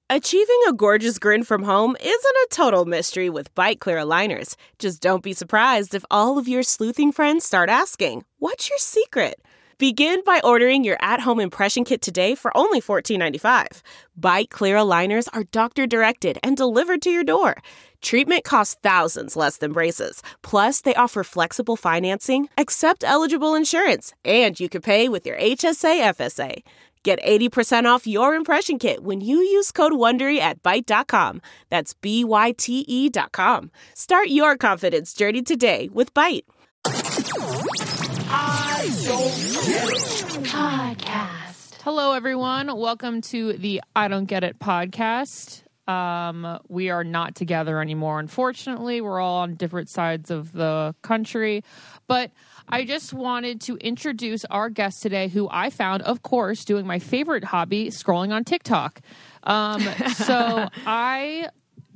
Achieving a gorgeous grin from home isn't a total mystery with Byte Clear aligners. Just don't be surprised if all of your sleuthing friends start asking, "What's your secret?" Begin by ordering your at-home impression kit today for only $14.95. Byte Clear aligners are doctor-directed and delivered to your door. Treatment costs thousands less than braces. Plus, they offer flexible financing, accept eligible insurance, and you can pay with your HSA FSA. Get 80% off your impression kit when you use code WONDERY at Byte.com. That's BYTE.com. Start your confidence journey today with Byte. I Don't Get It Podcast. Hello, everyone. Welcome to the I Don't Get It podcast. We are not together anymore, unfortunately. We're all on different sides of the country. But I just wanted to introduce our guest today, who I found, of course, doing my favorite hobby, scrolling on TikTok. So I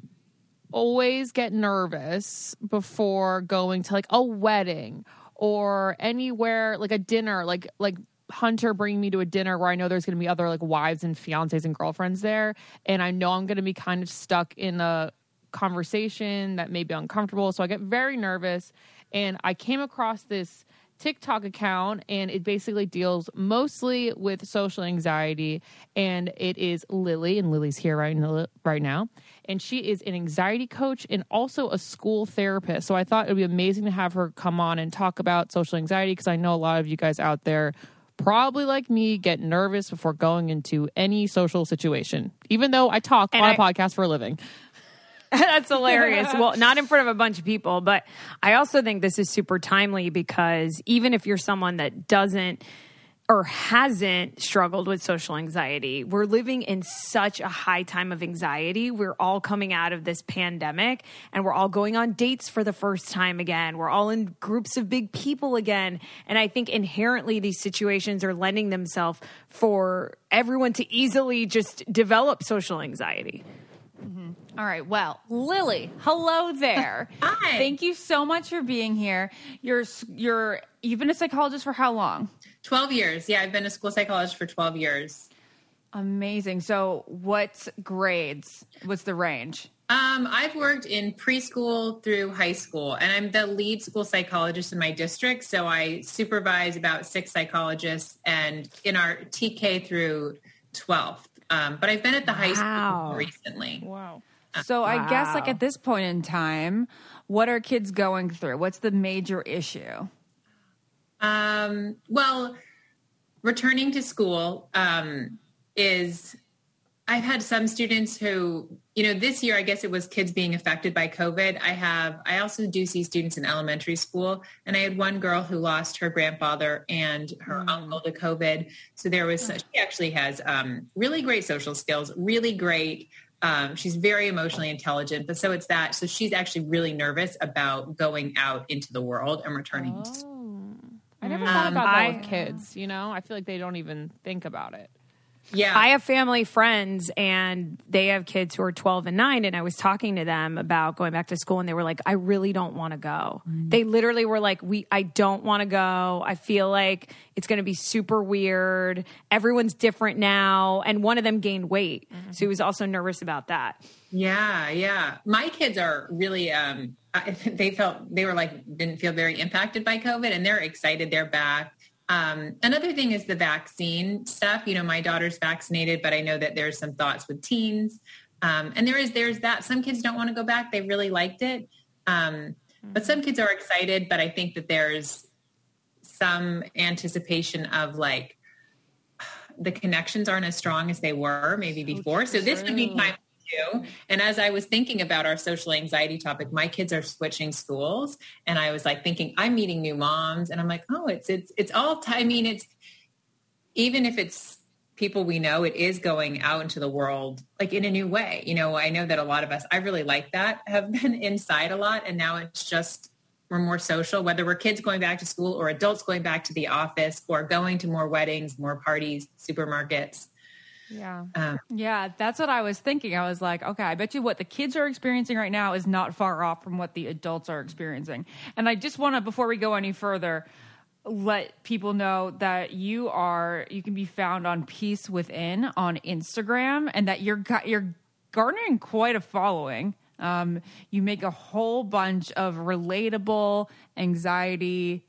always get nervous before going to like a wedding or anywhere, like a dinner, like Hunter bringing me to a dinner where I know there's going to be other like wives and fiancés and girlfriends there. And I know I'm going to be kind of stuck in a conversation that may be uncomfortable. So I get very nervous. And I came across this TikTok account, and it basically deals mostly with social anxiety. And it is Lily, and Lily's here right now. And she is an anxiety coach and also a school therapist. So I thought it would be amazing to have her come on and talk about social anxiety, because I know a lot of you guys out there, probably like me, get nervous before going into any social situation, even though I talk on a podcast for a living. That's hilarious. Well, not in front of a bunch of people, but I also think this is super timely because even if you're someone that doesn't or hasn't struggled with social anxiety, we're living in such a high time of anxiety. We're all coming out of this pandemic and we're all going on dates for the first time again. We're all in groups of big people again. And I think inherently these situations are lending themselves for everyone to easily just develop social anxiety. Mm-hmm. All right. Well, Lily, hello there. Hi. Thank you so much for being here. You've been a psychologist for how long? 12 years. Yeah, I've been a school psychologist for 12 years. Amazing. So what grades? What's the range? I've worked in preschool through high school, and I'm the lead school psychologist in my district. So I supervise about 6 psychologists and in our TK through 12th. But I've been at the high school recently. Wow. So I guess like at this point in time, what are kids going through? What's the major issue? Well, returning to school is, I've had some students who, this year, I guess it was kids being affected by COVID. I also do see students in elementary school, and I had one girl who lost her grandfather and her uncle to COVID. So she actually has really great social skills, really great. She's very emotionally intelligent, but so it's that. So she's actually really nervous about going out into the world and returning to school. I never thought about that with kids, I feel like they don't even think about it. Yeah. I have family friends and they have kids who are 12 and 9. And I was talking to them about going back to school and they were like, I really don't want to go. They literally were like, I don't want to go. I feel like it's going to be super weird. Everyone's different now. And one of them gained weight. So he was also nervous about that. Yeah. My kids are really, didn't feel very impacted by COVID, and they're excited they're back. Another thing is the vaccine stuff. My daughter's vaccinated, but I know that there's some thoughts with teens. And there's that. Some kids don't want to go back. They really liked it. But some kids are excited, but I think that there's some anticipation of like the connections aren't as strong as they were maybe before. So this would be time too. And as I was thinking about our social anxiety topic, my kids are switching schools, and I was like thinking, I'm meeting new moms, and I'm like, oh, it's all time. I mean, it's even if it's people we know, it is going out into the world like in a new way. I know that a lot of us, I really like that, have been inside a lot, and now it's just we're more social, whether we're kids going back to school or adults going back to the office or going to more weddings, more parties, supermarkets. Yeah, that's what I was thinking. I was like, okay, I bet you what the kids are experiencing right now is not far off from what the adults are experiencing. And I just want to, before we go any further, let people know that you can be found on Peace Within on Instagram, and that you're garnering quite a following. You make a whole bunch of relatable anxiety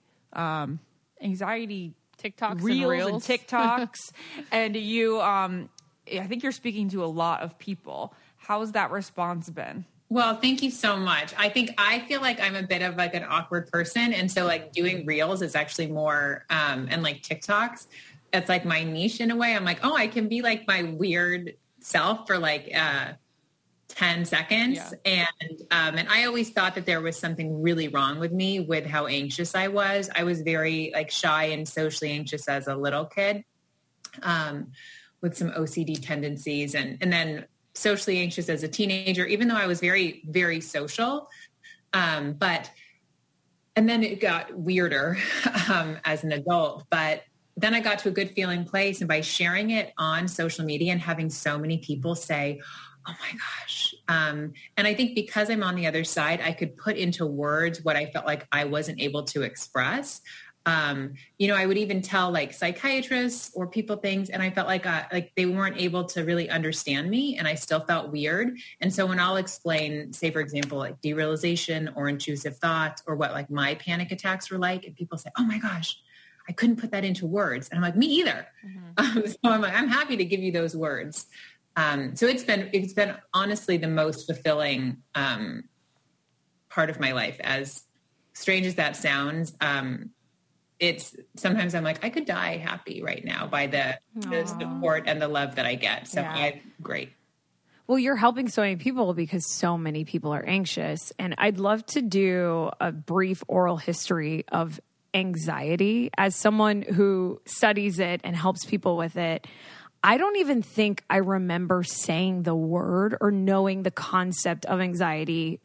TikToks reels and TikToks, and you, I think you're speaking to a lot of people. How's that response been? Well, thank you so much. I feel like I'm a bit of like an awkward person. And so like doing reels is actually more, and like TikToks, it's like my niche in a way. I'm like, oh, I can be like my weird self for like, 10 seconds. Yeah. And I always thought that there was something really wrong with me with how anxious I was. I was very like shy and socially anxious as a little kid, with some OCD tendencies, and then socially anxious as a teenager, even though I was very, very social. And then it got weirder, as an adult, but then I got to a good feeling place. And by sharing it on social media and having so many people say, oh my gosh. And I think because I'm on the other side, I could put into words what I felt like I wasn't able to express. I would even tell like psychiatrists or people things, and I felt like they weren't able to really understand me, and I still felt weird. And so when I'll explain, say, for example, like derealization or intrusive thoughts or what like my panic attacks were like, and people say, oh my gosh, I couldn't put that into words. And I'm like, me either. Mm-hmm. So I'm like, I'm happy to give you those words. So it's been honestly the most fulfilling part of my life. As strange as that sounds, it's sometimes I'm like, I could die happy right now by the support and the love that I get. So I'm great. Well, you're helping so many people because so many people are anxious. And I'd love to do a brief oral history of anxiety as someone who studies it and helps people with it. I don't even think I remember saying the word or knowing the concept of anxiety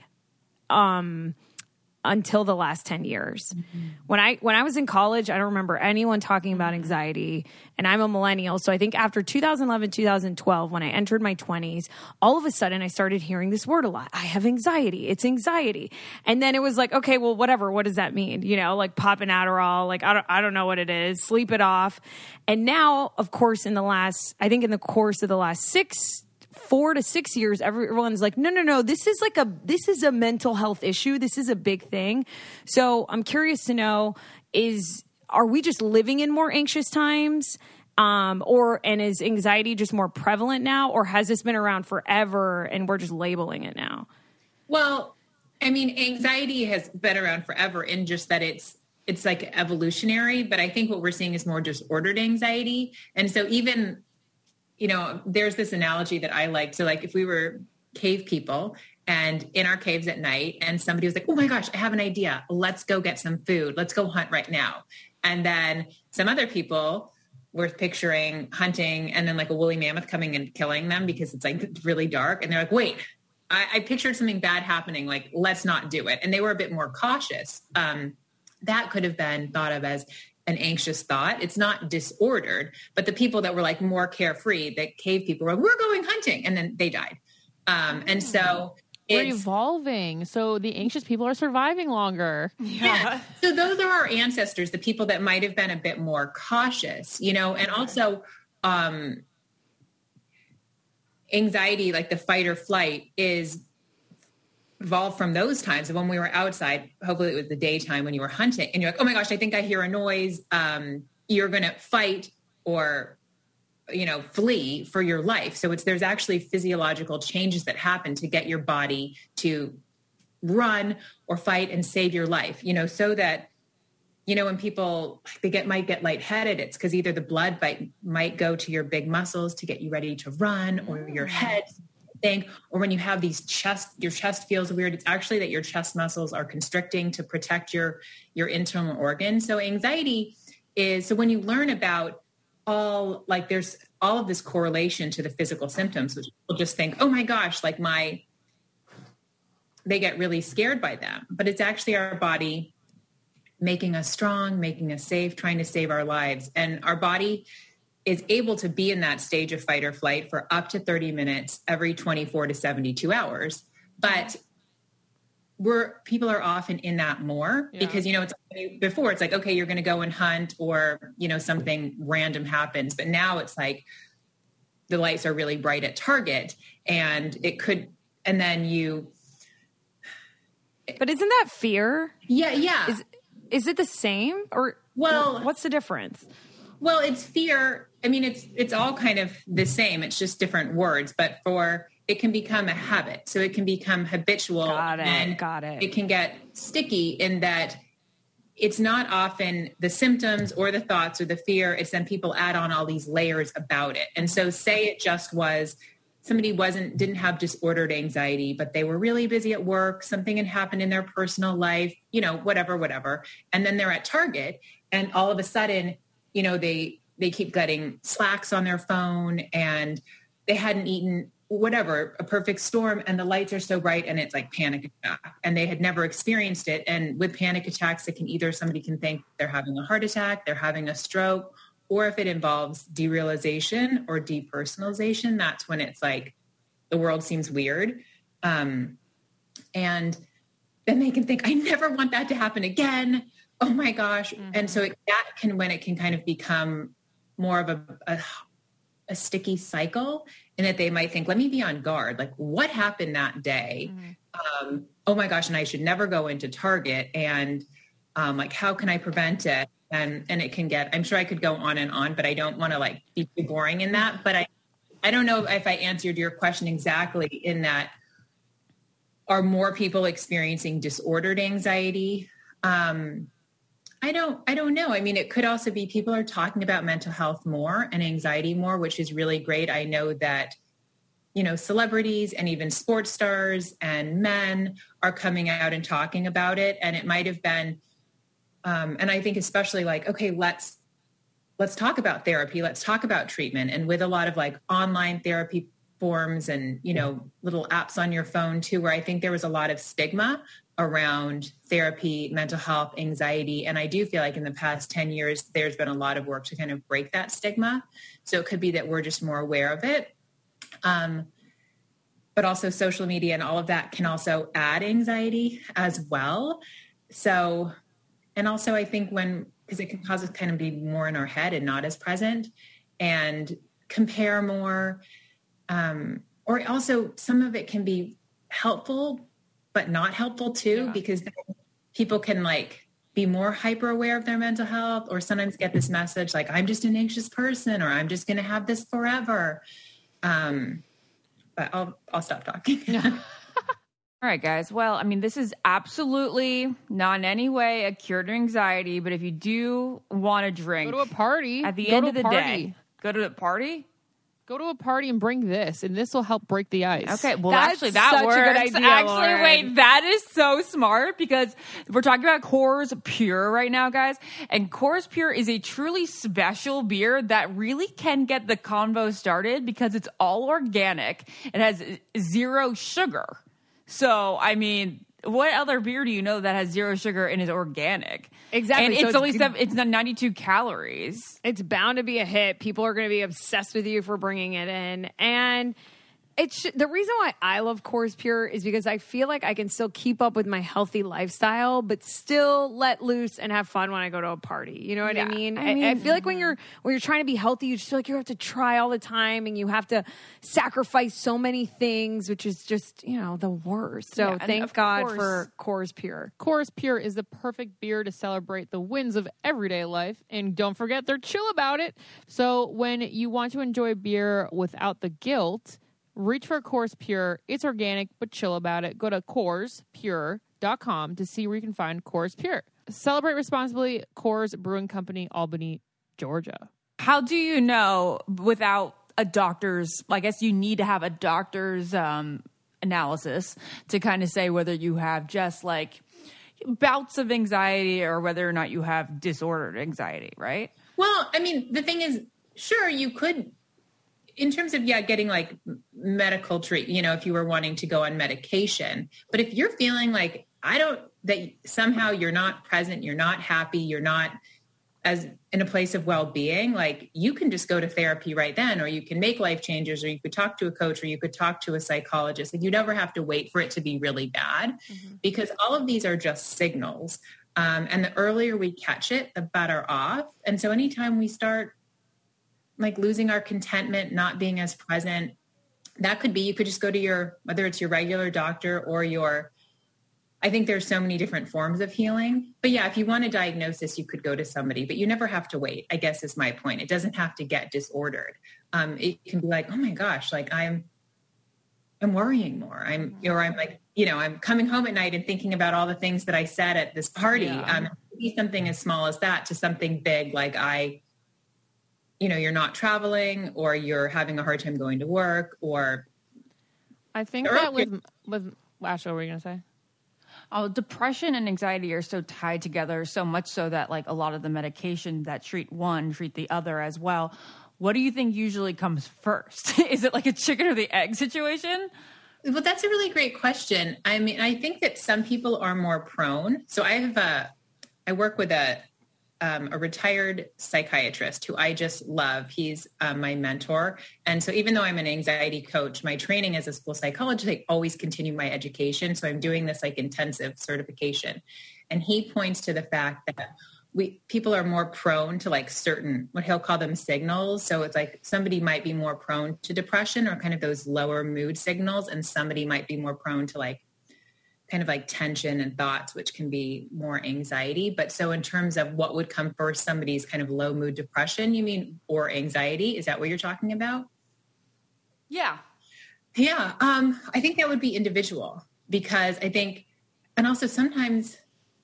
until the last 10 years. Mm-hmm. When I was in college, I don't remember anyone talking about anxiety, and I'm a millennial. So I think after 2011, 2012, when I entered my 20s, all of a sudden I started hearing this word a lot. I have anxiety. It's anxiety. And then it was like, okay, well, whatever. What does that mean? Like pop an Adderall, like I don't know what it is, sleep it off. And now, of course, in the course of the last 4 to 6 years, everyone's like, no, this is a mental health issue. This is a big thing. So I'm curious to know, are we just living in more anxious times? And is anxiety just more prevalent now, or has this been around forever and we're just labeling it now? Well, I mean, anxiety has been around forever in just that it's like evolutionary, but I think what we're seeing is more disordered anxiety. And so even, there's this analogy that I like. So like if we were cave people and in our caves at night and somebody was like, oh my gosh, I have an idea. Let's go get some food. Let's go hunt right now. And then some other people were picturing hunting and then like a woolly mammoth coming and killing them because it's like really dark. And they're like, wait, I pictured something bad happening. Like, let's not do it. And they were a bit more cautious. That could have been thought of as an anxious thought. It's not disordered, but the people that were like more carefree, the cave people were like, we're going hunting. And then they died. And so we're evolving. So the anxious people are surviving longer. Yeah. So those are our ancestors, the people that might have been a bit more cautious, and also, anxiety, like the fight or flight, is evolved from those times of when we were outside. Hopefully it was the daytime when you were hunting and you're like, oh my gosh, I think I hear a noise. You're going to fight or, flee for your life. So there's actually physiological changes that happen to get your body to run or fight and save your life, so that, when people might get lightheaded, it's because either the blood might go to your big muscles to get you ready to run, or your head thing, or when you have your chest feels weird, it's actually that your chest muscles are constricting to protect your internal organs. So anxiety so when you learn about there's all of this correlation to the physical symptoms, which people just think, oh my gosh, like they get really scared by them, but it's actually our body making us strong, making us safe, trying to save our lives. And our body is able to be in that stage of fight or flight for up to 30 minutes every 24 to 72 hours. But people are often in that more because, it's before it's like, okay, you're going to go and hunt or, something random happens. But now it's like the lights are really bright at Target and and then but isn't that fear? Yeah. Is it the same or what's the difference? Well, it's fear. I mean, it's all kind of the same. It's just different words, but it can become a habit. So it can become habitual. Got it. And it can get sticky in that it's not often the symptoms or the thoughts or the fear. It's then people add on all these layers about it. And so say it just was somebody didn't have disordered anxiety, but they were really busy at work. Something had happened in their personal life, whatever. And then they're at Target and all of a sudden, they keep getting slacks on their phone and they hadn't eaten a perfect storm, and the lights are so bright and it's like panic attack, and they had never experienced it. And with panic attacks, somebody can think they're having a heart attack, they're having a stroke, or if it involves derealization or depersonalization, that's when it's like the world seems weird. And then they can think, I never want that to happen again. Oh my gosh. Mm-hmm. And so when it can kind of become more of a sticky cycle, and that they might think, let me be on guard. Like, what happened that day? Mm-hmm. Oh my gosh. And I should never go into Target. And how can I prevent it? And it can I'm sure I could go on and on, but I don't want to be too boring in that. But I don't know if I answered your question exactly in that, are more people experiencing disordered anxiety? I don't know. I mean, it could also be people are talking about mental health more and anxiety more, which is really great. I know that, celebrities and even sports stars and men are coming out and talking about it. And it might have been, and I think especially okay, let's talk about therapy. Let's talk about treatment. And with a lot of online therapy forms and, little apps on your phone too, where I think there was a lot of stigma around therapy, mental health, anxiety. And I do feel like in the past 10 years, there's been a lot of work to kind of break that stigma. So it could be that we're just more aware of it. But also social media and all of that can also add anxiety as well. So, and also I think because it can cause us kind of be more in our head and not as present and compare more. Or also some of it can be helpful, but not helpful too, because then people can be more hyper aware of their mental health, or sometimes get this message I'm just an anxious person, or I'm just going to have this forever. But I'll stop talking. All right, guys. Well, I mean, this is absolutely not in any way a cure to anxiety, but if you do want to drink, go to a party at the end of the day, go to a party. Go to a party and bring this, and this will help break the ice. Okay, well, That's actually, that such works. a good idea, Actually, Lauren. wait, that is so smart because we're talking about Coors Pure right now, guys. And Coors Pure is a truly special beer that really can get the convo started because it's all organic. It has 0 sugar. So, I mean, what other beer do you know that has 0 sugar and is organic? Exactly. And So it's only it's 92 calories. It's bound to be a hit. People are going to be obsessed with you for bringing it in. And the reason why I love Coors Pure is because I feel like I can still keep up with my healthy lifestyle, but still let loose and have fun when I go to a party. You know what I mean? I feel like when you're trying to be healthy, you just feel like you have to try all the time and you have to sacrifice so many things, which is just, the worst. So thank God for Coors Pure. Coors Pure is the perfect beer to celebrate the wins of everyday life. And don't forget, they're chill about it. So when you want to enjoy beer without the guilt, reach for Coors Pure. It's organic, but chill about it. Go to CoorsPure.com to see where you can find Coors Pure. Celebrate responsibly. Coors Brewing Company, Albany, Georgia. How do you know without a doctor's, I guess you need to have a doctor's analysis to kind of say whether you have just bouts of anxiety or whether or not you have disordered anxiety, right? Well, I mean, the thing is, sure, you could, in terms of, getting medical treatment, if you were wanting to go on medication, but if you're feeling that somehow you're not present, you're not happy, you're not as in a place of well-being, like you can just go to therapy right then, or you can make life changes, or you could talk to a coach, or you could talk to a psychologist. Like you never have to wait for it to be really bad, because all of these are just signals. And the earlier we catch it, the better off. And so anytime we start like losing our contentment, not being as present, that could be, you could just go to whether it's your regular doctor or I think there's so many different forms of healing. But yeah, if you want a diagnosis, you could go to somebody, but you never have to wait, I guess is my point. It doesn't have to get disordered. It can be like, oh my gosh, like I'm worrying more. I'm like, I'm coming home at night and thinking about all the things that I said at this party. It could be something as small as that to something big, like you're not traveling, or you're having a hard time going to work, or. I think that with Ashley, what were you going to say? Oh, depression and anxiety are so tied together, so much so that like a lot of the medication that treat one treat the other as well. What do you think usually comes first? Is it like a chicken or the egg situation? Well, that's a really great question. I mean, I think that some people are more prone. So I work with a retired psychiatrist who I just love. He's my mentor. And so even though I'm an anxiety coach, my training as a school psychologist, I always continue my education. So I'm doing this like intensive certification. And he points to the fact that people are more prone to like certain, what he'll call them signals. So it's like somebody might be more prone to depression or kind of those lower mood signals. And somebody might be more prone to like kind of like tension and thoughts, which can be more anxiety. But so in terms of what would come first, somebody's kind of low mood depression, you mean, or anxiety? Is that what you're talking about? Yeah. Yeah. I think that would be individual, because I think, and also sometimes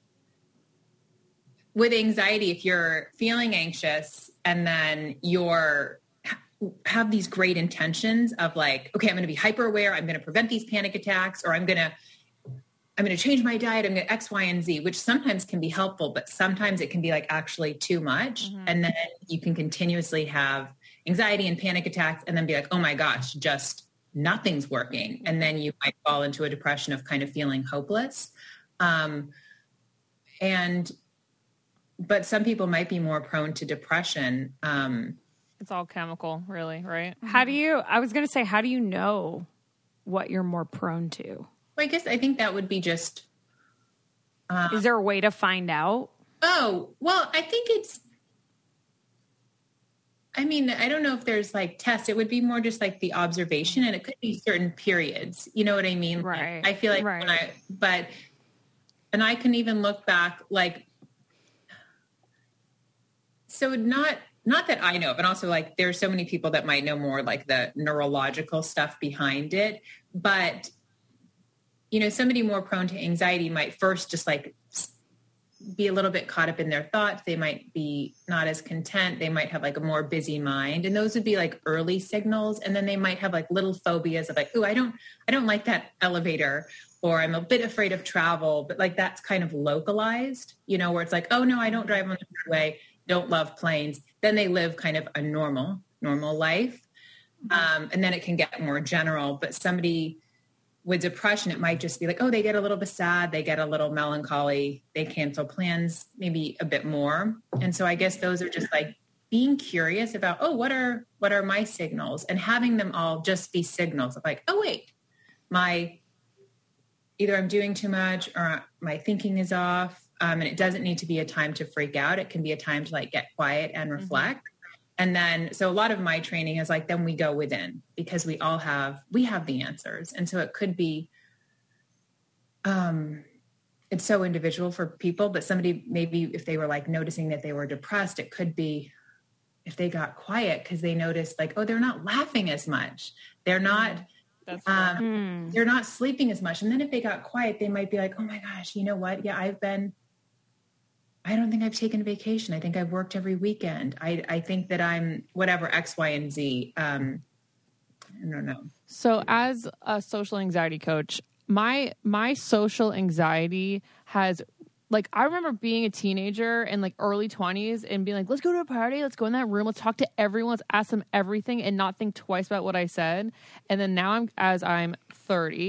with anxiety, if you're feeling anxious and then have these great intentions of like, okay, I'm going to be hyper aware. I'm going to prevent these panic attacks, or I'm going to change my diet. I'm going to X, Y, and Z, which sometimes can be helpful, but sometimes it can be like actually too much. Mm-hmm. And then you can continuously have anxiety and panic attacks and then be like, oh my gosh, just nothing's working. And then you might fall into a depression of kind of feeling hopeless. But some people might be more prone to depression. It's all chemical, really, right? How do you know what you're more prone to? Well, I think that would be just... is there a way to find out? Oh, well, I think I don't know if there's like tests. It would be more just like the observation, and it could be certain periods. You know what I mean? Right. I feel like and I can even look back like, so not that I know, but also like there's so many people that might know more like the neurological stuff behind it. But, somebody more prone to anxiety might first just like be a little bit caught up in their thoughts. They might be not as content. They might have like a more busy mind. And those would be like early signals. And then they might have like little phobias of like, oh, I don't like that elevator, or I'm a bit afraid of travel. But like that's kind of localized, where it's like, oh no, I don't drive on the freeway, don't love planes. Then they live kind of a normal life. And then it can get more general. But somebody with depression, it might just be like, oh, they get a little bit sad, they get a little melancholy, they cancel plans maybe a bit more. And so I guess those are just like being curious about, oh, what are my signals, and having them all just be signals of like, oh, wait, either I'm doing too much or my thinking is off. And it doesn't need to be a time to freak out. It can be a time to like get quiet and reflect. Mm-hmm. And then, so a lot of my training is like, then we go within, because we have the answers. And so it could be, it's so individual for people, but somebody, maybe if they were like noticing that they were depressed, it could be if they got quiet because they noticed like, oh, they're not laughing as much. They're not, they're not sleeping as much. And then if they got quiet, they might be like, oh my gosh, you know what? Yeah, I don't think I've taken a vacation. I think I've worked every weekend. I think that I'm whatever, X, Y, and Z. I don't know. So as a social anxiety coach, my social anxiety has, like, I remember being a teenager in like early 20s and being like, let's go to a party. Let's go in that room. Let's talk to everyone. Let's ask them everything and not think twice about what I said. And then now I'm 30.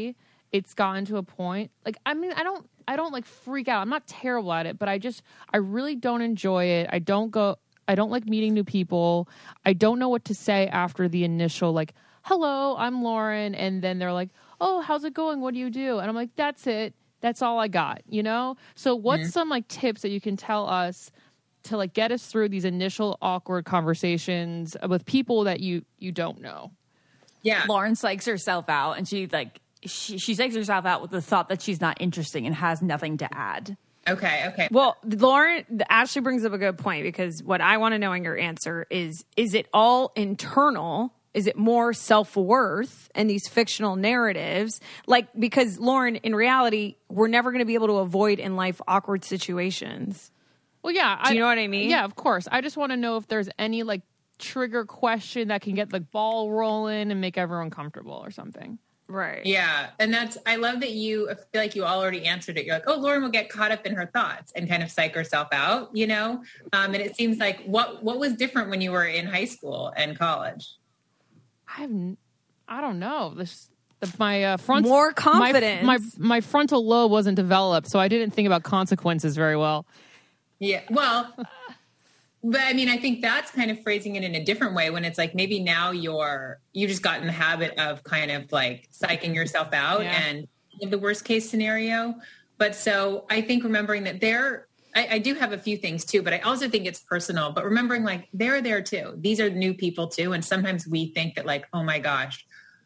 it's gotten to a point, like, I mean, I don't like freak out. I'm not terrible at it, but I really don't enjoy it. I don't like meeting new people. I don't know what to say after the initial, like, hello, I'm Lauren. And then they're like, oh, how's it going? What do you do? And I'm like, that's it. That's all I got, you know? So what's some like tips that you can tell us to like get us through these initial awkward conversations with people that you don't know? Yeah. Lauren psychs herself out, and she psychs herself out with the thought that she's not interesting and has nothing to add. Okay. Well, Lauren, Ashley brings up a good point, because what I want to know in your answer is it all internal? Is it more self-worth and these fictional narratives? Like, because Lauren, in reality, we're never going to be able to avoid in life awkward situations. Well, yeah. Do you know what I mean? Yeah, of course. I just want to know if there's any like trigger question that can get the ball rolling and make everyone comfortable or something. Right. Yeah. And I love that I feel like you already answered it. You're like, oh, Lauren will get caught up in her thoughts and kind of psych herself out, you know? And it seems like what was different when you were in high school and college? I don't know. My front, more confidence. My frontal lobe wasn't developed, so I didn't think about consequences very well. Yeah. Well, but I mean, I think that's kind of phrasing it in a different way, when it's like maybe now you just got in the habit of kind of like psyching yourself out and the worst case scenario. But so I think remembering that I do have a few things too, but I also think it's personal, but remembering like they're there too. These are new people too. And sometimes we think that like, oh my gosh,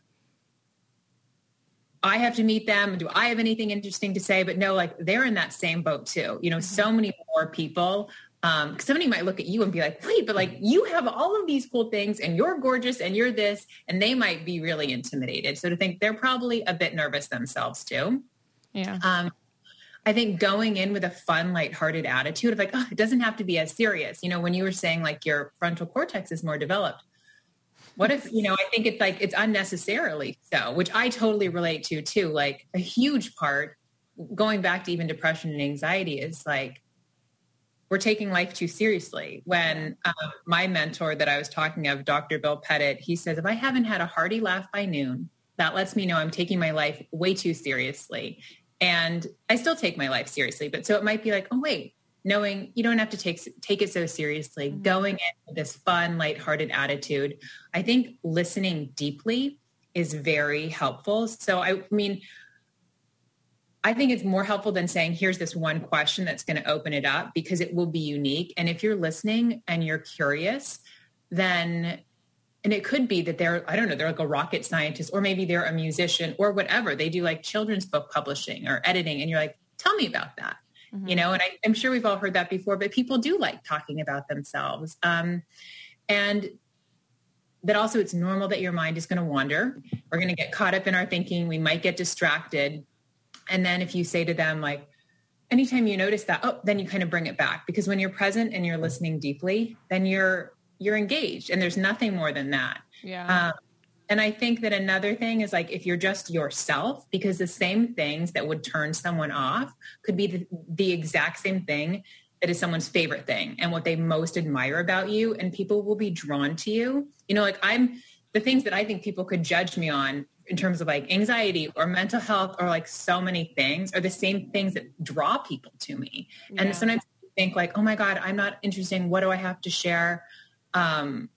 I have to meet them. Do I have anything interesting to say? But no, like they're in that same boat too. You know, so many more people. Somebody might look at you and be like, wait, but like you have all of these cool things and you're gorgeous and you're this, and they might be really intimidated. So to think they're probably a bit nervous themselves too. Yeah. I think going in with a fun, lighthearted attitude of like, oh, it doesn't have to be as serious. You know, when you were saying like your frontal cortex is more developed, what if, you know, I think it's like, it's unnecessarily so, which I totally relate to too. Like a huge part, going back to even depression and anxiety, is like, we're taking life too seriously. When my mentor that I was talking of, Dr. Bill Pettit, he says, if I haven't had a hearty laugh by noon, that lets me know I'm taking my life way too seriously. And I still take my life seriously, but so it might be like, oh wait, knowing you don't have to take it so seriously, going in with this fun, lighthearted attitude. I think listening deeply is very helpful. So I mean, I think it's more helpful than saying, here's this one question that's going to open it up, because it will be unique. And if you're listening and you're curious, then, and it could be that they're like a rocket scientist, or maybe they're a musician or whatever. They do like children's book publishing or editing. And you're like, tell me about that, you know? And I'm sure we've all heard that before, but people do like talking about themselves. And that also it's normal that your mind is going to wander. We're going to get caught up in our thinking. We might get distracted. And then if you say to them, like, anytime you notice that, oh, then you kind of bring it back, because when you're present and you're listening deeply, then you're engaged, and there's nothing more than that. Yeah. And I think that another thing is like, if you're just yourself, because the same things that would turn someone off could be the exact same thing that is someone's favorite thing and what they most admire about you. And people will be drawn to you. You know, like the things that I think people could judge me on in terms of like anxiety or mental health or like so many things are the same things that draw people to me. Yeah. And sometimes I think like, oh my God, I'm not interesting. What do I have to share? I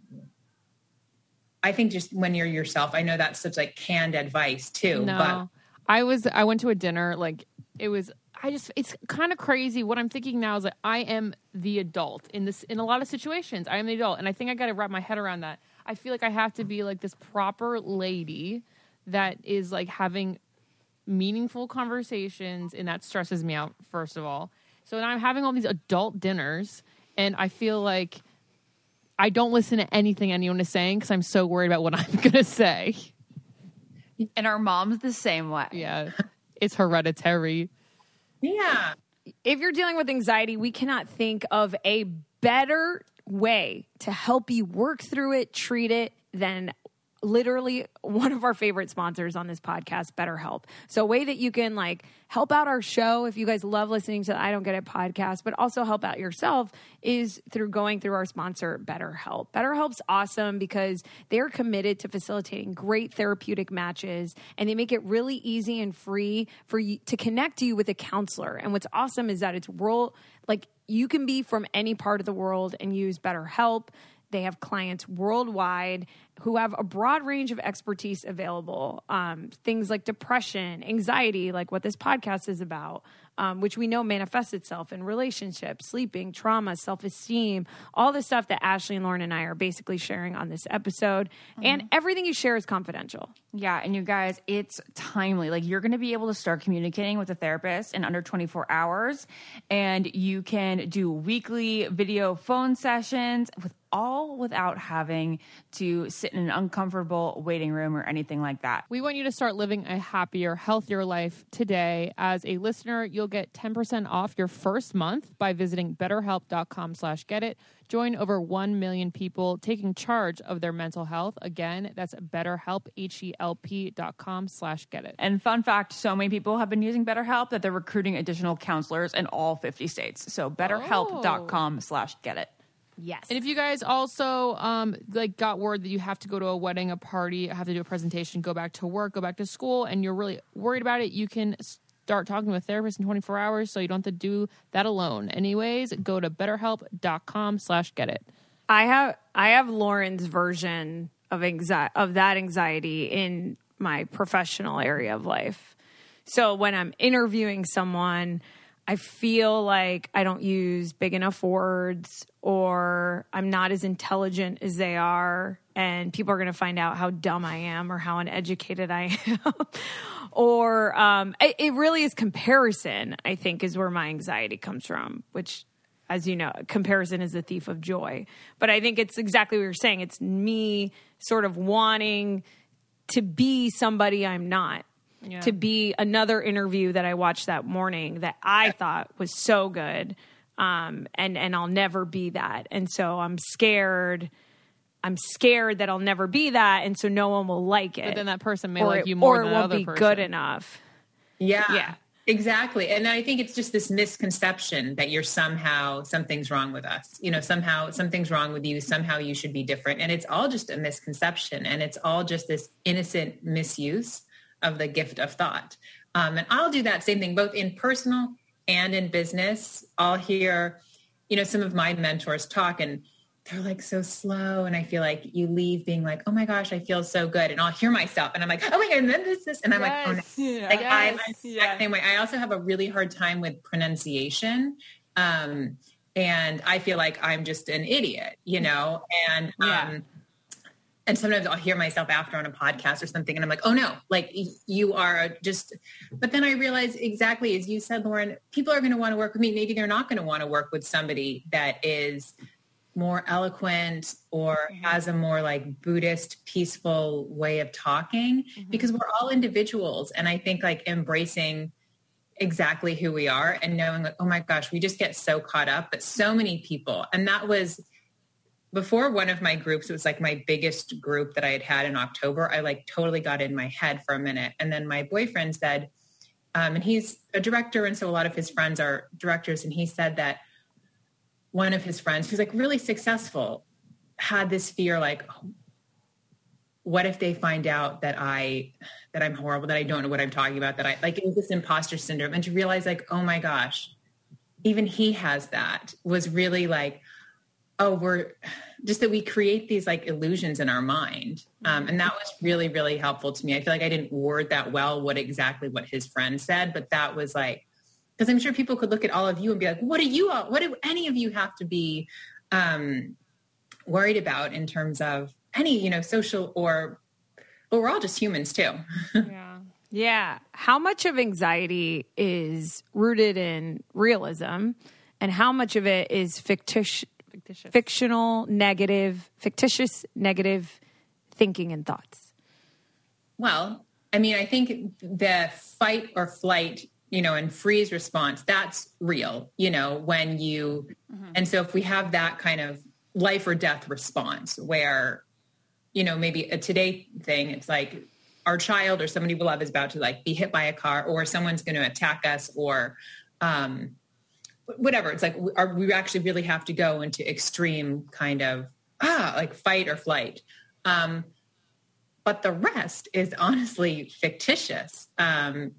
think just when you're yourself, I know that's such like canned advice too. No, but I went to a dinner, like it's kind of crazy. What I'm thinking now is that I am the adult in a lot of situations. I am the adult. And I think I got to wrap my head around that. I feel like I have to be like this proper lady that is like having meaningful conversations, and that stresses me out, first of all. So now I'm having all these adult dinners, and I feel like I don't listen to anything anyone is saying because I'm so worried about what I'm going to say. And our mom's the same way. Yeah, it's hereditary. Yeah. If you're dealing with anxiety, we cannot think of a better way to help you work through it, treat it, than literally one of our favorite sponsors on this podcast, BetterHelp. So a way that you can like help out our show if you guys love listening to the I Don't Get It podcast, but also help out yourself is through going through our sponsor, BetterHelp. BetterHelp's awesome because they're committed to facilitating great therapeutic matches, and they make it really easy and free for you to connect you with a counselor. And what's awesome is that it's you can be from any part of the world and use BetterHelp. They have clients worldwide who have a broad range of expertise available. Things like depression, anxiety, like what this podcast is about, which we know manifests itself in relationships, sleeping, trauma, self-esteem, all the stuff that Ashley and Lauren and I are basically sharing on this episode. And everything you share is confidential. Yeah, and you guys, it's timely. Like, you're going to be able to start communicating with a therapist in under 24 hours, and you can do weekly video phone sessions without having to sit in an uncomfortable waiting room or anything like that. We want you to start living a happier, healthier life today. As a listener, you'll get 10% off your first month by visiting betterhelp.com/getit. Join over 1 million people taking charge of their mental health. Again, that's BetterHelp, HELP.com/getit. And fun fact, so many people have been using BetterHelp that they're recruiting additional counselors in all 50 states. So betterhelp.com/getit. Yes. And if you guys also got word that you have to go to a wedding, a party, have to do a presentation, go back to work, go back to school, and you're really worried about it, you can start talking to a therapist in 24 hours so you don't have to do that alone. Anyways, go to betterhelp.com/getit. I have Lauren's version of that anxiety in my professional area of life. So when I'm interviewing someone, I feel like I don't use big enough words, or I'm not as intelligent as they are, and people are going to find out how dumb I am or how uneducated I am. Or it really is comparison, I think, is where my anxiety comes from, which, as you know, comparison is the thief of joy. But I think it's exactly what you're saying. It's me sort of wanting to be somebody I'm not. Yeah. To be another interview that I watched that morning that I thought was so good. And I'll never be that. And so I'm scared that I'll never be that. And so no one will like it. But then that person may like you more than another person. Or it won't be good enough. Yeah, exactly. And I think it's just this misconception that something's wrong with us. Somehow something's wrong with you. Somehow you should be different. And it's all just a misconception. And it's all just this innocent misuse of the gift of thought. And I'll do that same thing, both in personal and in business. I'll hear, some of my mentors talk, and they're like so slow. And I feel like you leave being like, oh my gosh, I feel so good. And I'll hear myself and I'm like, oh my God, and then this. And I'm like, oh no. I'm the same way. I also have a really hard time with pronunciation. And I feel like I'm just an idiot, and sometimes I'll hear myself after on a podcast or something, and I'm like, oh no, like you are just, but then I realize exactly as you said, Lauren, people are going to want to work with me. Maybe they're not going to want to work with somebody that is more eloquent or has a more like Buddhist, peaceful way of talking, because we're all individuals. And I think like embracing exactly who we are and knowing like, oh my gosh, we just get so caught up, but so many people. And that was before one of my groups. It was like my biggest group that I had in October. I like totally got in my head for a minute. And then my boyfriend said, and he's a director, and so a lot of his friends are directors. And he said that one of his friends, who's like really successful, had this fear, like, what if they find out that I'm horrible, that I don't know what I'm talking about, that I like, it was this imposter syndrome. And to realize like, oh my gosh, even he has that, was really like, oh, we're just that we create these like illusions in our mind. And that was really, really helpful to me. I feel like I didn't word that well, what his friend said, but that was like, because I'm sure people could look at all of you and be like, what do any of you have to be worried about in terms of any, social but we're all just humans too. Yeah. How much of anxiety is rooted in realism, and how much of it is fictitious negative thinking and thoughts? Well, I mean, I think the fight or flight, and freeze response, that's real, when you, and so if we have that kind of life or death response where maybe a today thing. It's like our child or somebody we love is about to like be hit by a car, or someone's going to attack us, or whatever. It's like we actually really have to go into extreme kind of like fight or flight. But the rest is honestly fictitious, and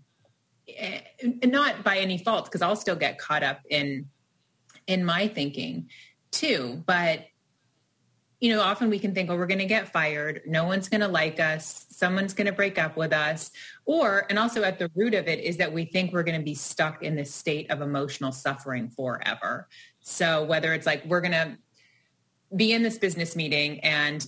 not by any fault, because I'll still get caught up in my thinking too. But often we can think, oh, we're going to get fired. No one's going to like us. Someone's going to break up with us. And also at the root of it is that we think we're going to be stuck in this state of emotional suffering forever. So whether it's like, we're going to be in this business meeting and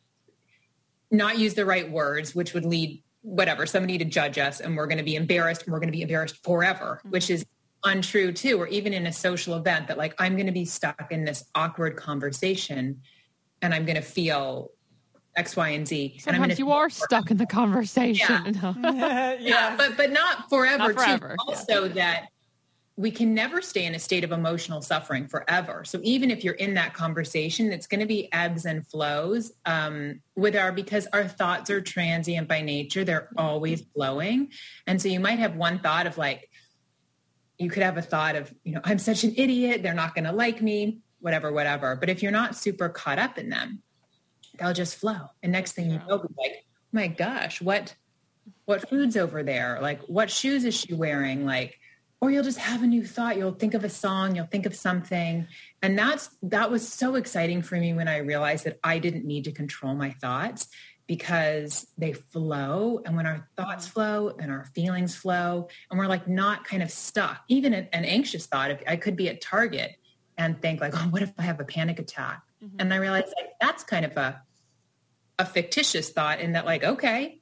not use the right words, which would lead somebody to judge us, and we're going to be embarrassed, and we're going to be embarrassed forever, which is untrue too. Or even in a social event that like, I'm going to be stuck in this awkward conversation and I'm going to feel X, Y, and Z. Sometimes you are stuck in the conversation. Yeah, but not forever. Not forever. Too. Also that we can never stay in a state of emotional suffering forever. So even if you're in that conversation, it's going to be ebbs and flows because our thoughts are transient by nature. They're always flowing. And so you might have one thought of like, you could have a thought of, I'm such an idiot. They're not going to like me, whatever. But if you're not super caught up in them, they'll just flow. And next thing you know, like, oh my gosh, what food's over there? Like, what shoes is she wearing? Like, or you'll just have a new thought. You'll think of a song, you'll think of something. And that was so exciting for me when I realized that I didn't need to control my thoughts, because they flow. And when our thoughts flow and our feelings flow, and we're like not kind of stuck, even an anxious thought, if I could be at Target and think like, oh, what if I have a panic attack? Mm-hmm. And I realized like, that's kind of a fictitious thought, in that like, okay,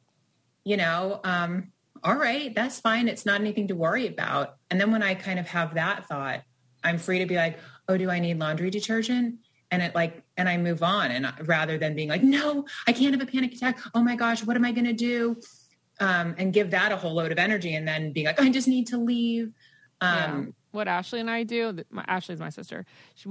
all right, that's fine. It's not anything to worry about. And then when I kind of have that thought, I'm free to be like, oh, do I need laundry detergent? And and I move on. And rather than being like, no, I can't have a panic attack. Oh my gosh, what am I going to do? And give that a whole load of energy, and then being like, I just need to leave. What Ashley and I do, Ashley's my sister.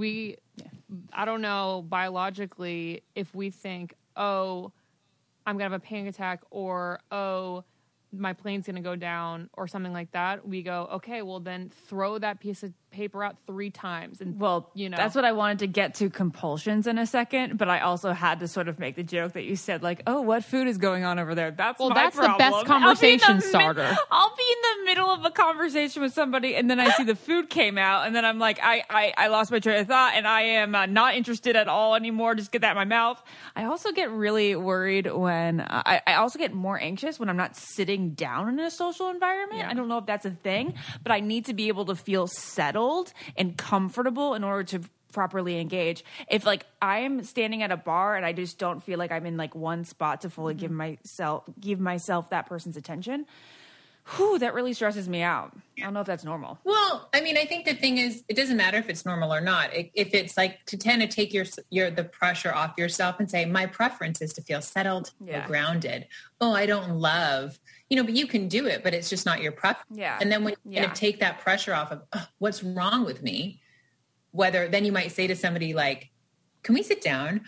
I don't know biologically if we think, oh, I'm going to have a panic attack, or, oh, my plane's going to go down, or something like that. We go, okay, well then throw that piece of paper out 3 times. And that's what I wanted to get to compulsions in a second, but I also had to sort of make the joke that you said like, oh, what food is going on over there? That's my problem. The best conversation starter. I'll be in the middle of a conversation with somebody, and then I see the food came out, and then I'm like, I lost my train of thought, and I am not interested at all anymore. Just get that in my mouth. I also get really worried when I also get more anxious when I'm not sitting down in a social environment. I don't know if that's a thing, but I need to be able to feel settled and comfortable in order to properly engage. If like I am standing at a bar and I just don't feel like I'm in like one spot to fully give myself that person's attention, that really stresses me out. I don't know if that's normal. Well, I mean, I think the thing is, it doesn't matter if it's normal or not. If it's like to tend to take the pressure off yourself and say, my preference is to feel settled or grounded. Oh, I don't love, but you can do it, but it's just not your preference. Yeah. And then when you kind of take that pressure off of what's wrong with me, then you might say to somebody like, can we sit down?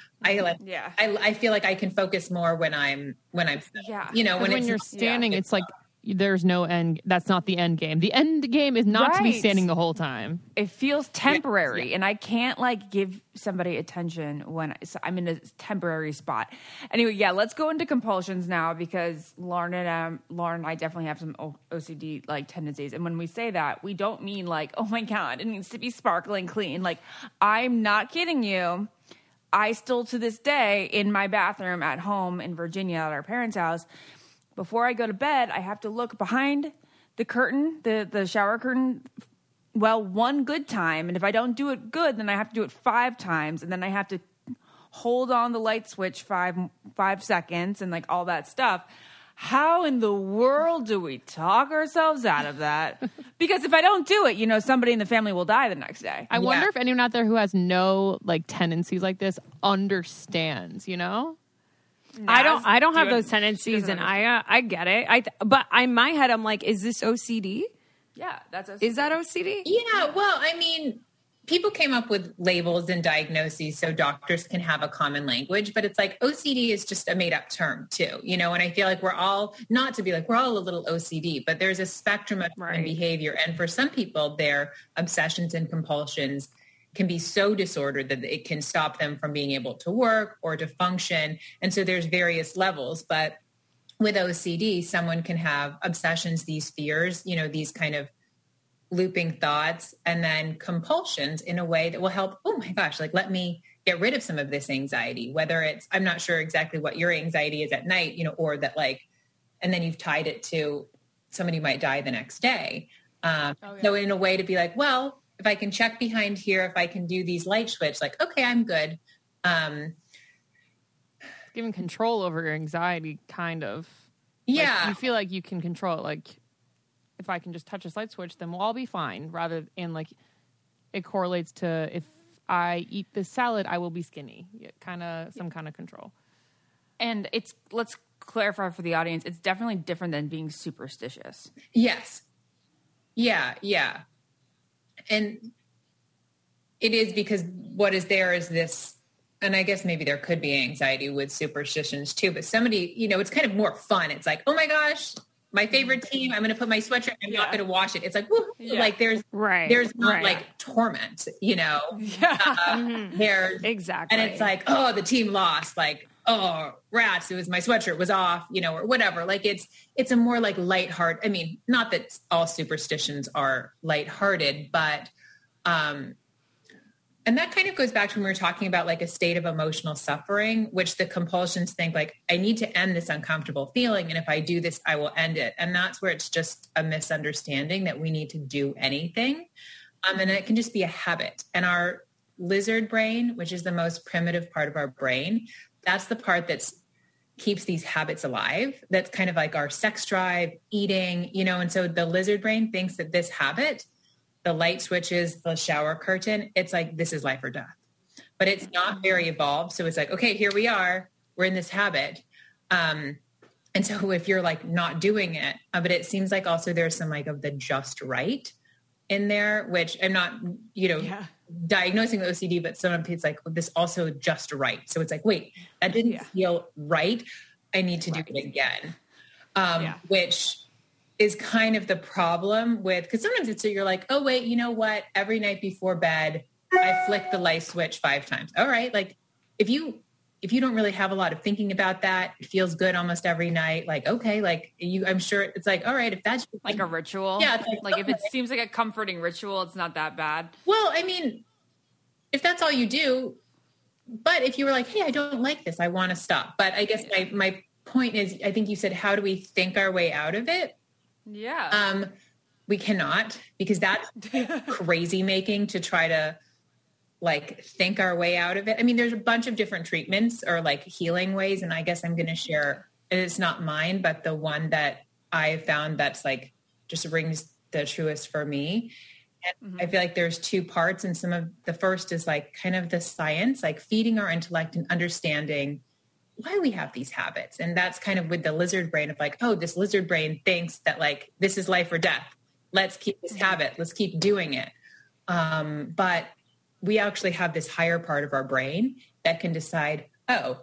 I feel like I can focus more when I'm when you're standing, it's like, there's no end. That's not the end game. The end game is not to be standing the whole time. It feels temporary, and I can't like give somebody attention when I'm in a temporary spot. Anyway, let's go into compulsions now, because Lauren and I definitely have some OCD like tendencies. And when we say that, we don't mean like, oh my God, it needs to be sparkling clean. Like, I'm not kidding you. I still to this day in my bathroom at home in Virginia at our parents' house, before I go to bed, I have to look behind the curtain, the shower curtain, one good time. And if I don't do it good, then I have to do it 5 times. And then I have to hold on the light switch 5 seconds and like all that stuff. How in the world do we talk ourselves out of that? Because if I don't do it, somebody in the family will die the next day. I wonder if anyone out there who has no like tendencies like this understands, I don't have those tendencies, and I get it. But in my head, I'm like, is this OCD? Yeah, that's OCD. Is that OCD? Yeah. Well, I mean, people came up with labels and diagnoses so doctors can have a common language, but it's like OCD is just a made up term too, you know, and I feel like we're all, not to be like, we're all a little OCD, but there's a spectrum of Right. behavior. And for some people, their obsessions and compulsions can be so disordered that it can stop them from being able to work or to function. And so there's various levels, but with OCD, someone can have obsessions, these fears, you know, these kind of looping thoughts, and then compulsions in a way that will help, oh my gosh, like let me get rid of some of this anxiety, whether it's, I'm not sure exactly what your anxiety is at night, you know, or that like, and then you've tied it to somebody might die the next day. So in a way to be like, well, if I can check behind here, if I can do these light switch, like, okay, I'm good. Giving control over your anxiety, kind of. Yeah. Like, you feel like you can control it. Like, if I can just touch a light switch, then we'll all be fine. Rather, and like, it correlates to if I eat this salad, I will be skinny. Some kind of control. And let's clarify for the audience, it's definitely different than being superstitious. Yes. Yeah. Yeah. And it is, because what is there is this, and I guess maybe there could be anxiety with superstitions too, but somebody, you know, it's kind of more fun. It's like, oh my gosh, my favorite team, I'm going to put my sweatshirt, I'm not going to wash it. It's like, woo, like there's not like torment, you know, there's Exactly. and it's like, oh, the team lost, like, oh, rats, it was my sweatshirt was off, you know, or whatever. Like it's a more like lighthearted. I mean, not that all superstitions are lighthearted, but, and that kind of goes back to when we were talking about like a state of emotional suffering, which the compulsions think like, I need to end this uncomfortable feeling. And if I do this, I will end it. And that's where it's just a misunderstanding that we need to do anything. And it can just be a habit. And our lizard brain, which is the most primitive part of our brain, that's the part that keeps these habits alive. That's kind of like our sex drive, eating, you know, and so the lizard brain thinks that this habit, the light switches, the shower curtain, it's like, this is life or death, but it's not very evolved. So it's like, okay, here we are, we're in this habit. And so if you're like not doing it, but it seems like also there's some like of the just right in there, which I'm not, you know, diagnosing OCD, but some it's like this also just right. So it's like, wait, that didn't feel right. I need to do it again. Which is kind of the problem with, because sometimes it's so you're like, oh wait, you know what? Every night before bed, I flick the light switch 5 times. All right. Like if you don't really have a lot of thinking about that, it feels good almost every night. Like, okay, like I'm sure it's like, all right, if that's like a ritual. Yeah. It's like if it seems like a comforting ritual, it's not that bad. Well, I mean, if that's all you do, but if you were like, hey, I don't like this, I want to stop. But I guess my point is, I think you said, how do we think our way out of it? Yeah. We cannot, because that's crazy making to try to like think our way out of it. I mean, there's a bunch of different treatments or like healing ways. And I guess I'm going to share, it's not mine, but the one that I found that's like just rings the truest for me. And I feel like there's 2 parts, and some of the first is like kind of the science, like feeding our intellect and understanding why we have these habits. And that's kind of with the lizard brain of like, oh, this lizard brain thinks that like, this is life or death. Let's keep this habit. Let's keep doing it. But we actually have this higher part of our brain that can decide, oh,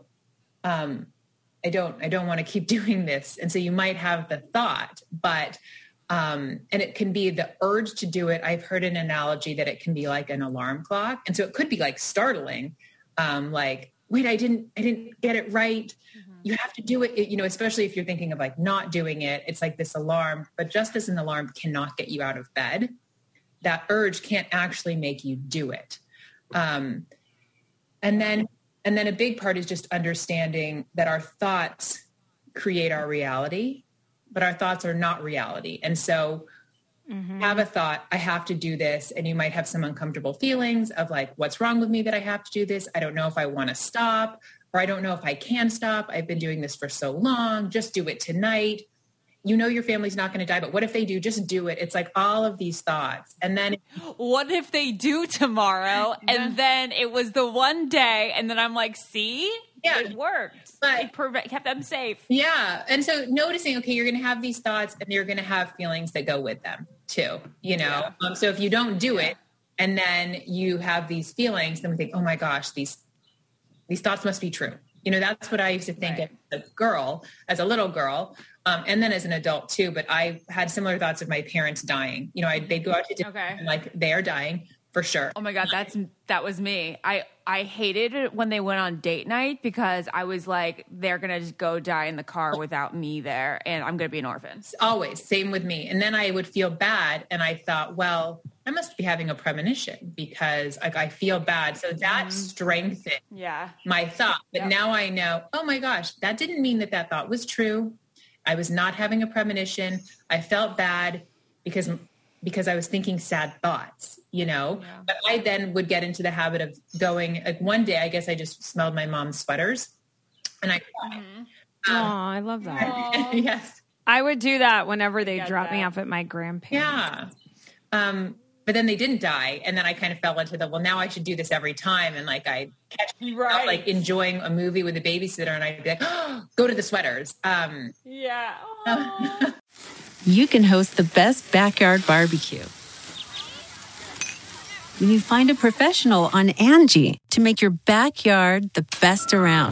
I don't want to keep doing this. And so you might have the thought, but, and it can be the urge to do it. I've heard an analogy that it can be like an alarm clock. And so it could be like startling, like, wait, I didn't get it right. You have to do it, you know, especially if you're thinking of like not doing it, it's like this alarm, but just as an alarm cannot get you out of bed, that urge can't actually make you do it. And then a big part is just understanding that our thoughts create our reality, but our thoughts are not reality. And so have a thought, I have to do this. And you might have some uncomfortable feelings of like, what's wrong with me that I have to do this? I don't know if I want to stop, or I don't know if I can stop. I've been doing this for so long. Just do it tonight. You know, your family's not going to die, but what if they do? Just do it. It's like all of these thoughts. And then what if they do tomorrow? And then it was the one day. And then I'm like, see, it worked. But it kept them safe. Yeah. And so noticing, okay, you're going to have these thoughts and you're going to have feelings that go with them too, you know? So if you don't do it, And then you have these feelings, and we think, oh my gosh, these thoughts must be true. You know, that's what I used to think as a little girl, and then as an adult too. But I had similar thoughts of my parents dying. You know, they'd go out to dinner and like, they are dying for sure. Oh my God, that was me. I hated it when they went on date night because I was like, they're going to just go die in the car without me there, and I'm going to be an orphan. Always. Same with me. And then I would feel bad, and I thought, well, I must be having a premonition because like I feel bad. So that strengthened my thought. But now I know, oh my gosh, that didn't mean that thought was true. I was not having a premonition. I felt bad because I was thinking sad thoughts, you know, but I then would get into the habit of going, like one day, I guess I just smelled my mom's sweaters and I cried. I love that. Yes. I would do that whenever they dropped me off at my grandparents'. Yeah. But then they didn't die. And then I kind of fell into well, now I should do this every time. And like, I catch myself like enjoying a movie with a babysitter and I'd be like, oh, go to the sweaters. You can host the best backyard barbecue when you find a professional on Angie to make your backyard the best around.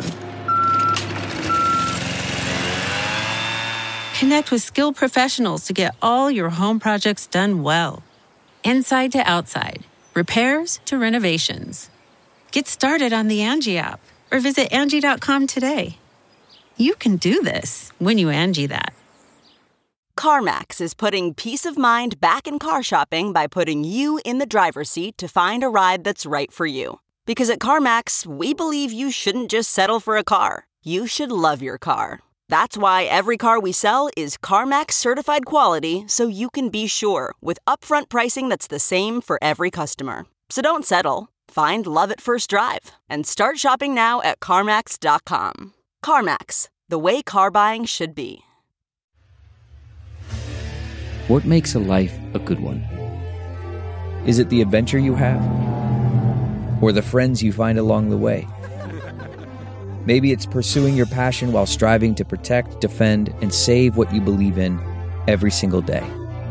Connect with skilled professionals to get all your home projects done well. Inside to outside, repairs to renovations. Get started on the Angie app or visit Angie.com today. You can do this when you Angie that. CarMax is putting peace of mind back in car shopping by putting you in the driver's seat to find a ride that's right for you. Because at CarMax, we believe you shouldn't just settle for a car. You should love your car. That's why every car we sell is CarMax certified quality, so you can be sure with upfront pricing that's the same for every customer. So don't settle. Find love at first drive and start shopping now at CarMax.com. CarMax, the way car buying should be. What makes a life a good one? Is it the adventure you have? Or the friends you find along the way? Maybe it's pursuing your passion while striving to protect, defend, and save what you believe in every single day.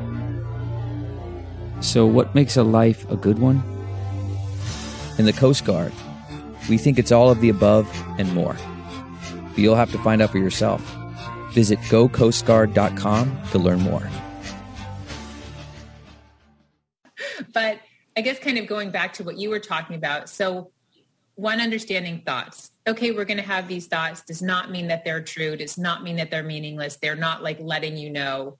So what makes a life a good one? In the Coast Guard, we think it's all of the above and more. But you'll have to find out for yourself. Visit gocoastguard.com to learn more. But I guess kind of going back to what you were talking about. So one, understanding thoughts. Okay, we're going to have these thoughts does not mean that they're true, does not mean that they're meaningless. They're not like letting you know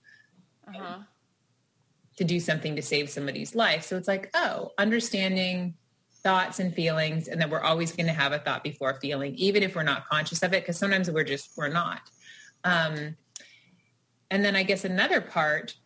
to do something to save somebody's life. So it's like, oh, understanding thoughts and feelings, and that we're always going to have a thought before feeling, even if we're not conscious of it, because sometimes we're not. And then I guess another part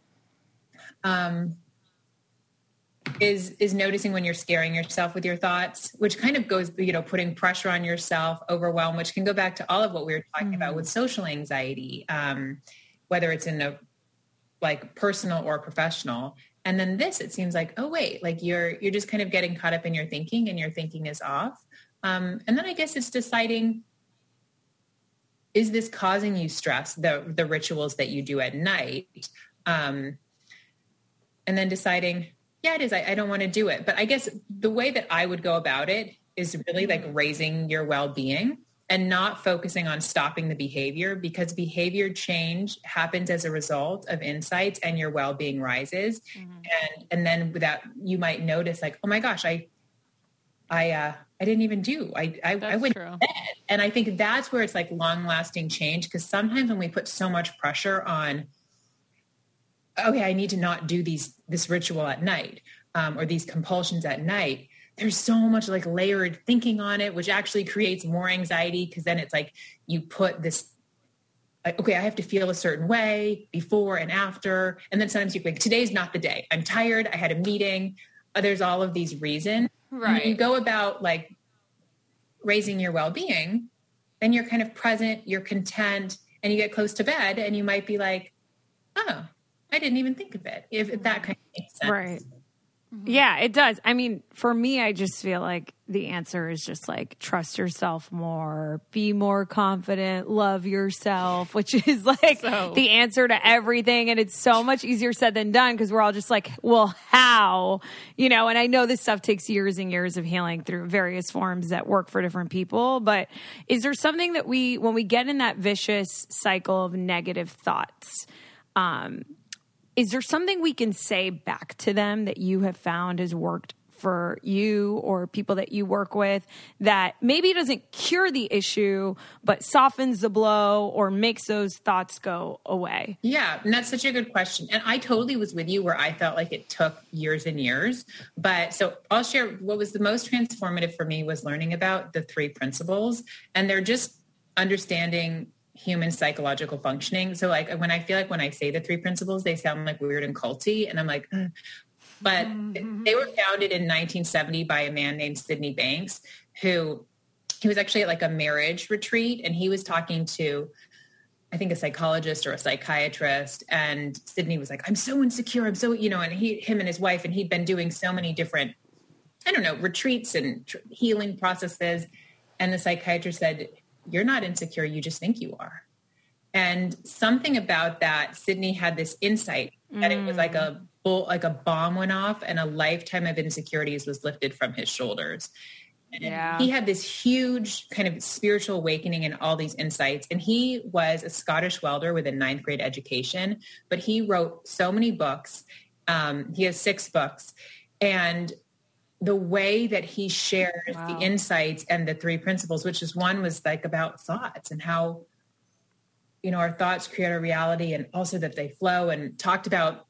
is noticing when you're scaring yourself with your thoughts, which kind of goes, you know, putting pressure on yourself, overwhelm, which can go back to all of what we were talking about with social anxiety, whether it's in a like personal or professional. And then this, it seems like, oh wait, like you're just kind of getting caught up in your thinking and your thinking is off. And then I guess it's deciding, is this causing you stress, the rituals that you do at night? And then deciding, yeah, it is. I don't want to do it. But I guess the way that I would go about it is really like raising your well-being and not focusing on stopping the behavior, because behavior change happens as a result of insights and your well-being rises. And then with that, you might notice like, oh my gosh, I didn't even do, I went to bed. And I think that's where it's like long-lasting change. Because sometimes when we put so much pressure on, okay, I need to not do this ritual at night, or these compulsions at night, there's so much like layered thinking on it, which actually creates more anxiety. Because then it's like you put this, like, okay, I have to feel a certain way before and after. And then sometimes you think, today's not the day. I'm tired. I had a meeting. There's all of these reasons. Right. When you go about like raising your well-being, then you're kind of present, you're content, and you get close to bed and you might be like, oh, I didn't even think of it. If that kind of makes sense. Right. Yeah, it does. I mean, for me, I just feel like the answer is just like trust yourself more, be more confident, love yourself, which is like the answer to everything. And it's so much easier said than done because we're all just like, well, how? And I know this stuff takes years and years of healing through various forms that work for different people. But is there something that when we get in that vicious cycle of negative thoughts, is there something we can say back to them that you have found has worked for you or people that you work with that maybe doesn't cure the issue, but softens the blow or makes those thoughts go away? Yeah, and that's such a good question. And I totally was with you where I felt like it took years and years. But so I'll share what was the most transformative for me was learning about the 3 principles. And they're just understanding human psychological functioning. So like when I feel like when I say the 3 principles, they sound like weird and culty. And I'm like, but they were founded in 1970 by a man named Sydney Banks, who he was actually at like a marriage retreat. And he was talking to, I think, a psychologist or a psychiatrist. And Sydney was like, I'm so insecure. I'm so, and him and his wife, and he'd been doing so many different, retreats and healing processes. And the psychiatrist said, you're not insecure. You just think you are. And something about that, Sydney had this insight that it was like a bomb went off and a lifetime of insecurities was lifted from his shoulders. And he had this huge kind of spiritual awakening and all these insights. And he was a Scottish welder with a 9th grade education, but he wrote so many books. He has 6 books. And the way that he shares the insights and the 3 principles, which is one was like about thoughts and how, our thoughts create our reality and also that they flow, and talked about,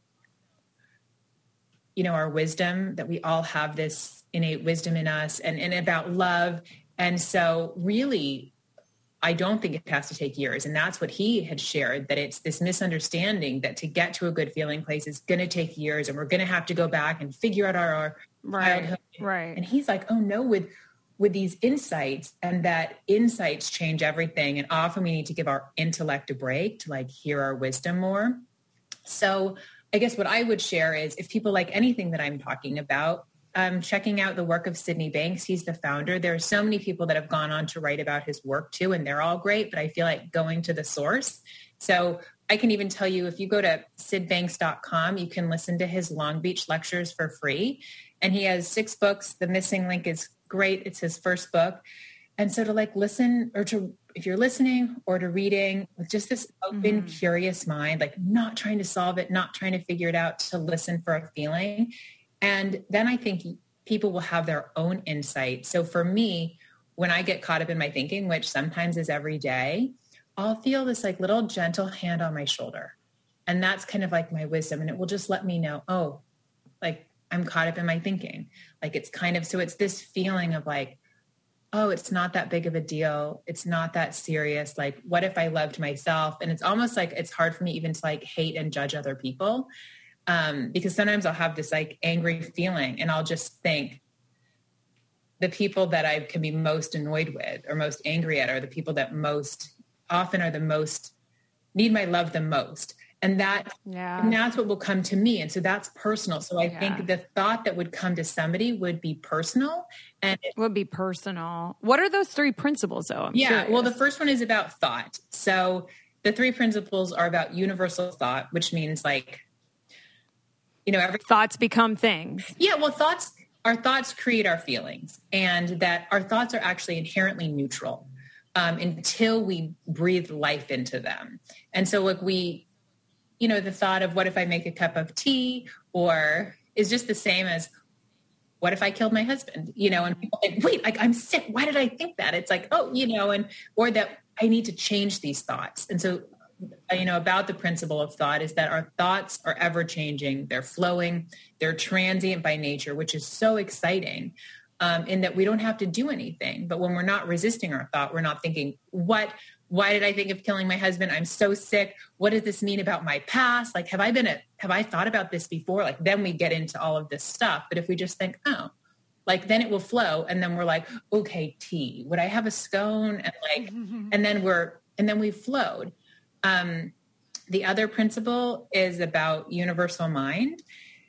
our wisdom, that we all have this innate wisdom in us, and about love. And so really, I don't think it has to take years. And that's what he had shared, that it's this misunderstanding that to get to a good feeling place is going to take years, and we're going to have to go back and figure out our childhood. Right. And he's like, oh no, with these insights, and that insights change everything. And often we need to give our intellect a break to like hear our wisdom more. So I guess what I would share is if people like anything that I'm talking about, checking out the work of Sydney Banks. He's the founder. There are so many people that have gone on to write about his work too, and they're all great, but I feel like going to the source. So I can even tell you, if you go to sidbanks.com, you can listen to his Long Beach lectures for free. And he has 6 books. The Missing Link is great. It's his first book. And so to like listen, or to, if you're listening or to reading with just this open, curious mind, like not trying to solve it, not trying to figure it out, to listen for a feeling. And then I think people will have their own insight. So for me, when I get caught up in my thinking, which sometimes is every day, I'll feel this like little gentle hand on my shoulder. And that's kind of like my wisdom. And it will just let me know, oh, like I'm caught up in my thinking. Like it's kind of, so it's this feeling of like, oh, it's not that big of a deal. It's not that serious. Like, what if I loved myself? And it's almost like it's hard for me even to like hate and judge other people. Because sometimes I'll have this like angry feeling and I'll just think the people that I can be most annoyed with or most angry at are the people that most often are the most need my love the most. And that's what will come to me. And so that's personal. So I think the thought that would come to somebody would be personal. And it would be personal. What are those 3 principles though? I'm curious. Well, the first one is about thought. So the 3 principles are about universal thought, which means like, thoughts become things. Yeah. Well, our thoughts create our feelings, and that our thoughts are actually inherently neutral until we breathe life into them. And so like the thought of what if I make a cup of tea, or is just the same as what if I killed my husband, and people think, wait, like I'm sick. Why did I think that? It's like, oh, or that I need to change these thoughts. And so, about the principle of thought is that our thoughts are ever changing. They're flowing. They're transient by nature, which is so exciting in that we don't have to do anything. But when we're not resisting our thought, we're not thinking, why did I think of killing my husband? I'm so sick. What does this mean about my past? Like, have I thought about this before? Like, then we get into all of this stuff. But if we just think, oh, like, then it will flow. And then we're like, okay, tea, would I have a scone? And like, and then we've flowed. The other principle is about universal mind.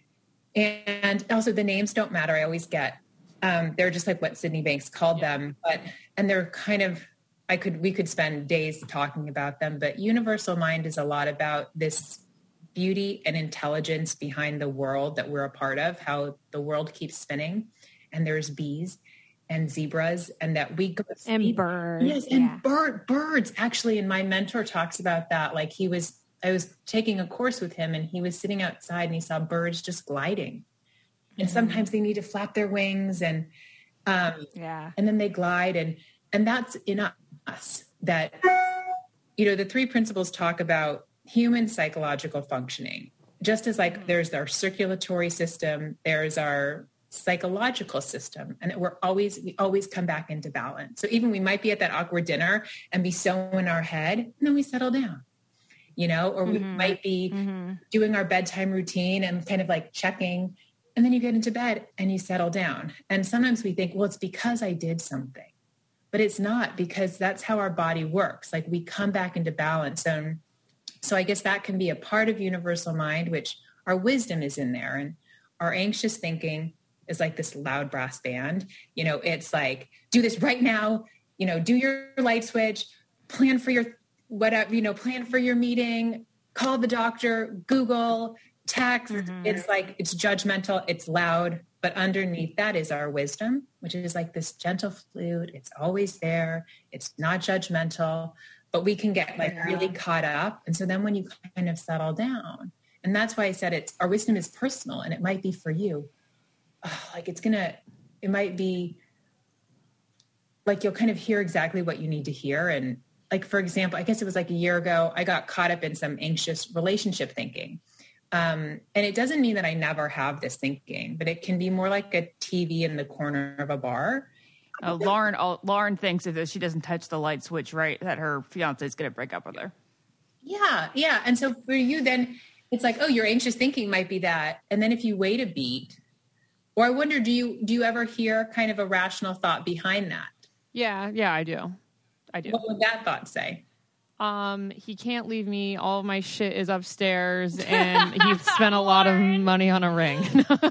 And also the names don't matter. I always get, they're just like what Sydney Banks called them, and they're kind of, we could spend days talking about them, but universal mind is a lot about this beauty and intelligence behind the world that we're a part of, how the world keeps spinning, and there's bees and zebras, and that we go and birds. Yes, and birds actually. And my mentor talks about that. Like I was taking a course with him, and he was sitting outside and he saw birds just gliding. And sometimes they need to flap their wings and then they glide. And that's in us that, the three principles talk about human psychological functioning, just as like there's our circulatory system, there's our psychological system, and we always come back into balance. So even we might be at that awkward dinner and be so in our head, and then we settle down. Or we might be doing our bedtime routine and kind of like checking, and then you get into bed and you settle down. And sometimes we think, well, it's because I did something, but it's not, because that's how our body works. Like we come back into balance. And so I guess that can be a part of universal mind, which our wisdom is in there, and our anxious thinking is like this loud brass band. It's like, do this right now, do your light switch, plan for your whatever, plan for your meeting, call the doctor, Google, text. It's like, it's judgmental, it's loud, but underneath that is our wisdom, which is like this gentle flute. It's always there. It's not judgmental, but we can get like really caught up. And so then when you kind of settle down, and that's why I said our wisdom is personal, and it might be for you. It might be like, you'll kind of hear exactly what you need to hear. And like, for example, I guess it was like a year ago, I got caught up in some anxious relationship thinking. And it doesn't mean that I never have this thinking, but it can be more like a TV in the corner of a bar. Lauren thinks if she doesn't touch the light switch right, that her fiance is going to break up with her. Yeah. Yeah. And so for you, then it's like, oh, your anxious thinking might be that. And then if you wait a beat, or I wonder, do you ever hear kind of a rational thought behind that? Yeah, I do. What would that thought say? He can't leave me. All of my shit is upstairs, and he spent a lot of money on a ring.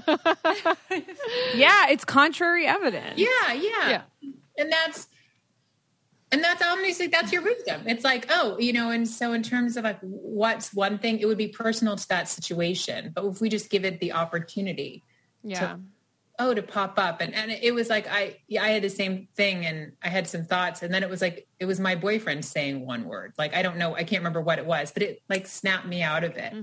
Yeah, it's contrary evidence. Yeah. And that's obviously, that's your wisdom. It's like, oh, and so in terms of like, what's one thing, it would be personal to that situation. But if we just give it the opportunity to pop up. And it was like, I had the same thing, and I had some thoughts, and then it was like, it was my boyfriend saying one word. Like, I don't know, I can't remember what it was, but it like snapped me out of it.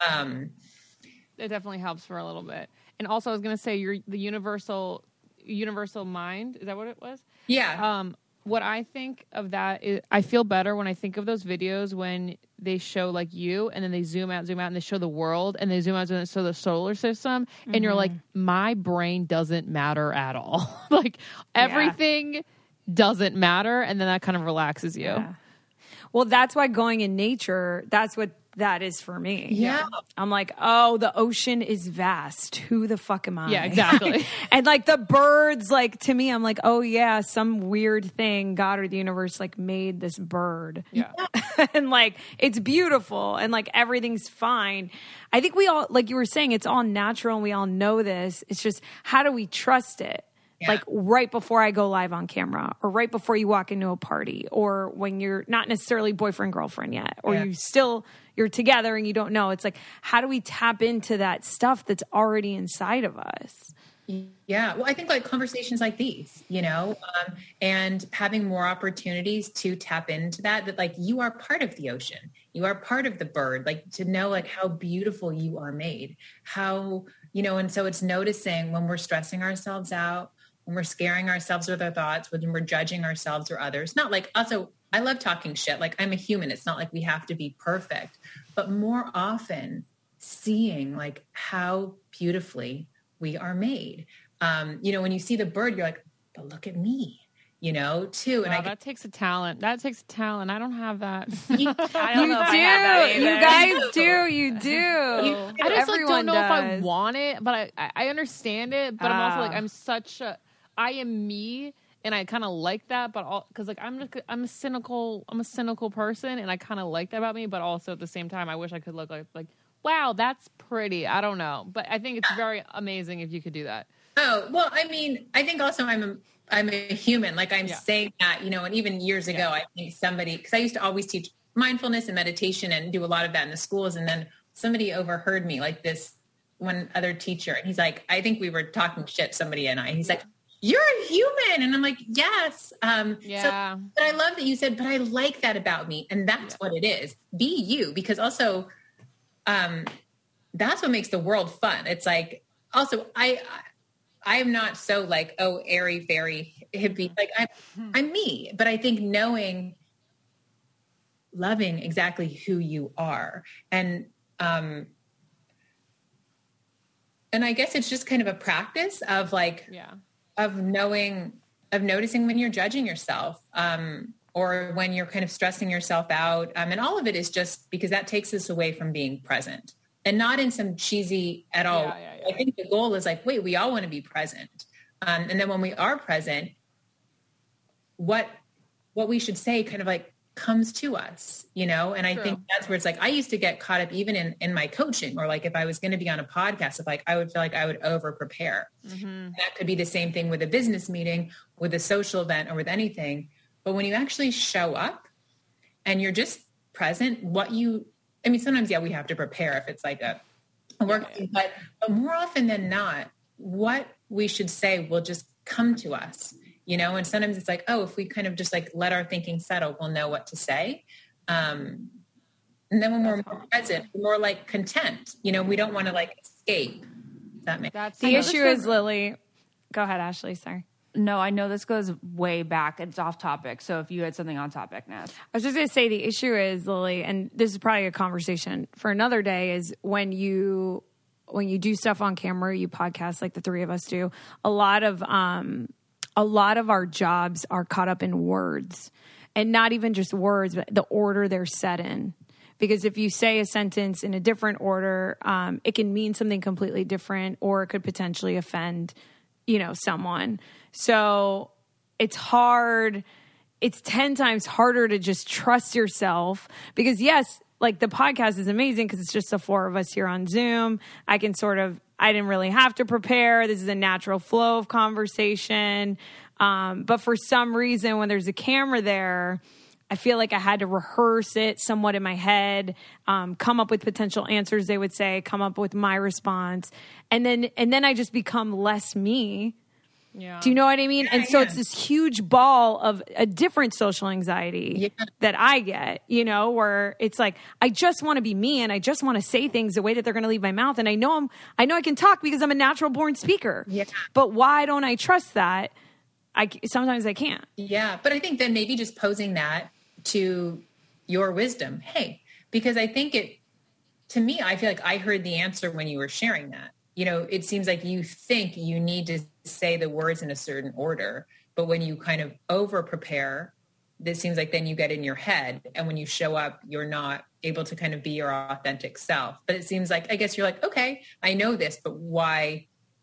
It definitely helps for a little bit. And also I was going to say, the universal mind. Is that what it was? Yeah. What I think of that is, I feel better when I think of those videos when they show like you, and then they zoom out, and they show the world, and they zoom out, and show the solar system, and you're like, my brain doesn't matter at all. Like everything doesn't matter, and then that kind of relaxes you. Yeah. Well, that's why going in nature, that's what that is for me. Yeah. I'm like, oh, the ocean is vast. Who the fuck am I? Yeah, exactly. And like the birds, like to me, I'm like, oh yeah, some weird thing, God or the universe like made this bird. Yeah. And like, it's beautiful and like everything's fine. I think we all, like you were saying, it's all natural and we all know this. It's just, how do we trust it? Yeah. Like right before I go live on camera, or right before you walk into a party, or when you're not necessarily boyfriend, girlfriend yet, or you're together and you don't know. It's like, how do we tap into that stuff that's already inside of us? Yeah. Well, I think like conversations like these, and having more opportunities to tap into that like you are part of the ocean, you are part of the bird, like to know like how beautiful you are made, how, and so it's noticing when we're stressing ourselves out, when we're scaring ourselves with our thoughts, when we're judging ourselves or others. Not like, also, I love talking shit. Like I'm a human. It's not like we have to be perfect, but more often seeing like how beautifully we are made. When you see the bird, you're like, but look at me, too. And that takes a talent. I don't have that. I don't know if I have that either. You guys do. You do. I just don't know if I want it, but I understand it. But I'm also like, I am me, and I kind of like that. But because like I'm a cynical person, and I kind of like that about me. But also at the same time, I wish I could look like wow, that's pretty. I don't know. But I think it's very amazing if you could do that. Oh, well, I mean, I think also I'm a human. Like I'm saying that, you know, and even years ago, I think somebody, because I used to always teach mindfulness and meditation and do a lot of that in the schools. And then somebody overheard me, like this one other teacher. And he's like, I think we were talking shit, somebody and I. He's like, you're a human. And I'm like, yes. So, but I love that you said, but I like that about me. And that's what it is. Be you. Because also, that's what makes the world fun. It's like, also, I am not so like, oh, airy, fairy, hippie. Like I'm me. But I think loving exactly who you are. And I guess it's just kind of a practice of like, of noticing when you're judging yourself, or when you're kind of stressing yourself out. And all of it is just because that takes us away from being present, and not in some cheesy at all. I think the goal is like, wait, we all want to be present. And then when we are present, what we should say kind of like comes to us, you know? And I think that's where it's like, I used to get caught up even in my coaching, or like if I was going to be on a podcast, if like, I would feel like I would over prepare. That could be the same thing with a business meeting, with a social event, or with anything. But when you actually show up and you're just present, sometimes, we have to prepare if it's like a work, but more often than not, what we should say will just come to us. You know, and sometimes it's like, oh, if we kind of just like let our thinking settle, we'll know what to say. And then when we're more present, we're more like content, you know, we don't want to like escape. Does that make sense? The issue is, Lily, go ahead, Ashley. Sorry. No, I know this goes way back. It's off topic. So if you had something on topic, Naz. I was just going to say the issue is, Lily, and this is probably a conversation for another day, is when you do stuff on camera, you podcast like the three of us do, a lot of our jobs are caught up in words, and not even just words, but the order they're said in. Because if you say a sentence in a different order, it can mean something completely different, or it could potentially offend, you know, someone. So it's hard. It's 10 times harder to just trust yourself, because yes, like the podcast is amazing because it's just the four of us here on Zoom. I didn't really have to prepare. This is a natural flow of conversation. But for some reason, when there's a camera there, I feel like I had to rehearse it somewhat in my head, come up with potential answers they would say, come up with my response. And then I just become less me. Yeah. Do you know what I mean? And so it's this huge ball of a different social anxiety that I get, you know, where it's like, I just want to be me, and I just want to say things the way that they're going to leave my mouth. And I know I can talk because I'm a natural born speaker. Yeah. But why don't I trust that? Sometimes I can't. Yeah. But I think then maybe just posing that to your wisdom. Hey, because I think to me, I feel like I heard the answer when you were sharing that. You know, it seems like you think you need to say the words in a certain order, but when you kind of over prepare, this seems like then you get in your head, and when you show up, you're not able to kind of be your authentic self. But it seems like, I guess you're like, okay, I know this, but why?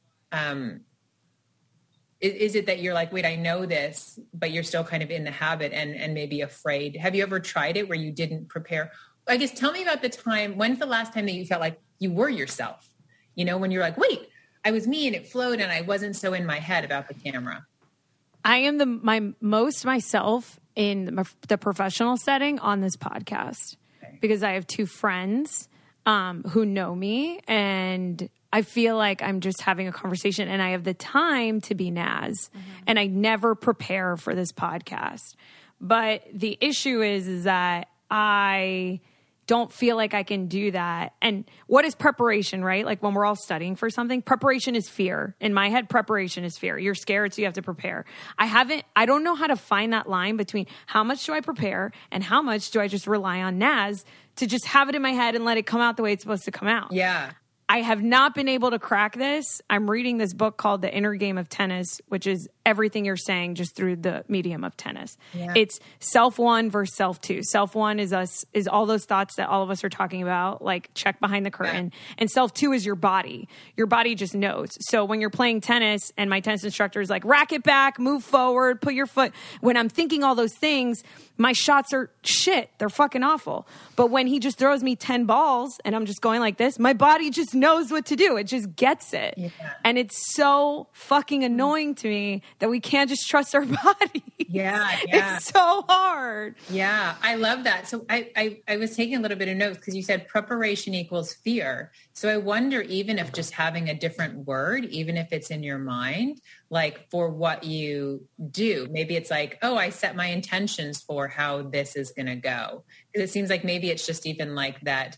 Is it that you're like, wait, I know this, but you're still kind of in the habit and maybe afraid? Have you ever tried it where you didn't prepare? I guess tell me about the time. When's the last time that you felt like you were yourself? You know, when you're like, wait, I was me and it flowed and I wasn't so in my head about the camera. I am my most myself in the professional setting on this podcast, because I have two friends who know me, and I feel like I'm just having a conversation, and I have the time to be Naz, and I never prepare for this podcast. But the issue is that I don't feel like I can do that. And what is preparation, right? Like when we're all studying for something, preparation is fear. In my head, preparation is fear. You're scared, so you have to prepare. I don't know how to find that line between how much do I prepare and how much do I just rely on Naz to just have it in my head and let it come out the way it's supposed to come out. Yeah. I have not been able to crack this. I'm reading this book called The Inner Game of Tennis, which is everything you're saying just through the medium of tennis. Yeah. It's self one versus self two. Self one is all those thoughts that all of us are talking about, like check behind the curtain. Yeah. And self two is your body. Your body just knows. So when you're playing tennis and my tennis instructor is like, rack it back, move forward, put your foot. When I'm thinking all those things, my shots are shit. They're fucking awful. But when he just throws me 10 balls and I'm just going like this, my body just knows what to do. It just gets it. Yeah. And it's so fucking annoying to me that we can't just trust our body. Yeah. It's so hard. Yeah. I love that. So I was taking a little bit of notes because you said preparation equals fear. So I wonder even if just having a different word, even if it's in your mind, like for what you do, maybe it's like, oh, I set my intentions for how this is going to go. Because it seems like maybe it's just even like that,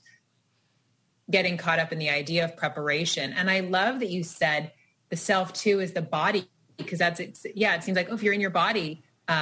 getting caught up in the idea of preparation. And I love that you said the self too is the body, because it seems like, oh, if you're in your body,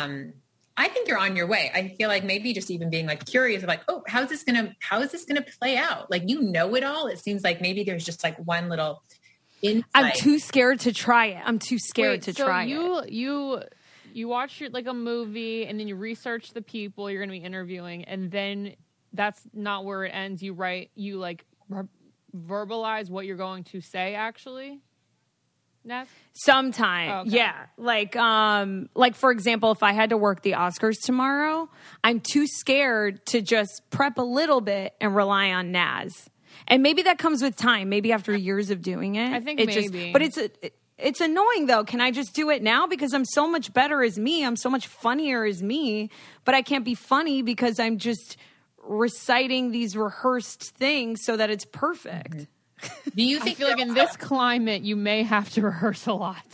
I think you're on your way. I feel like maybe just even being like curious of like, oh, how is this going to play out? Like, you know it all. It seems like maybe there's just like one little insight. I'm too scared to try it. I'm too scared to try it. You watch like a movie and then you research the people you're going to be interviewing, and then that's not where it ends. You like verbalize what you're going to say actually. Ness? Sometimes, yeah. Like for example, if I had to work the Oscars tomorrow, I'm too scared to just prep a little bit and rely on Naz. And maybe that comes with time. Maybe after years of doing it. I think maybe. But it's annoying though. Can I just do it now? Because I'm so much better as me. I'm so much funnier as me. But I can't be funny because I'm just reciting these rehearsed things so that it's perfect. Mm-hmm. Do you think? I feel like in this climate, you may have to rehearse a lot.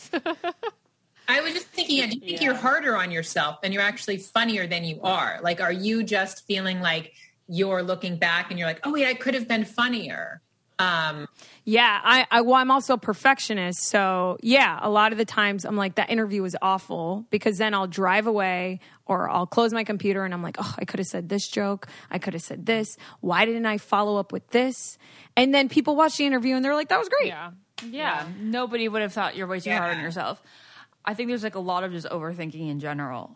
I was just thinking, do you think you're harder on yourself and you're actually funnier than you are? Like, are you just feeling like you're looking back and you're like, oh wait, I could have been funnier? I'm also a perfectionist. So yeah, a lot of the times I'm like, that interview was awful, because then I'll drive away or I'll close my computer and I'm like, oh, I could have said this joke. I could have said this. Why didn't I follow up with this? And then people watch the interview and they're like, that was great. Yeah. Nobody would have thought you're way too hard on yourself. I think there's like a lot of just overthinking in general.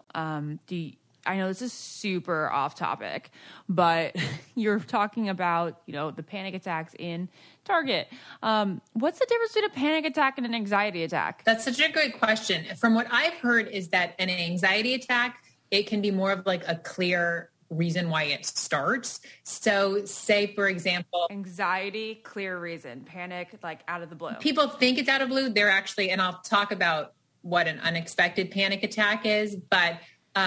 I know this is super off topic, but you're talking about, the panic attacks in Target. What's the difference between a panic attack and an anxiety attack? That's such a great question. From what I've heard is that an anxiety attack, it can be more of like a clear reason why it starts. So say, for example, anxiety, clear reason, panic, like out of the blue. People think it's out of blue. They're actually, and I'll talk about what an unexpected panic attack is, but,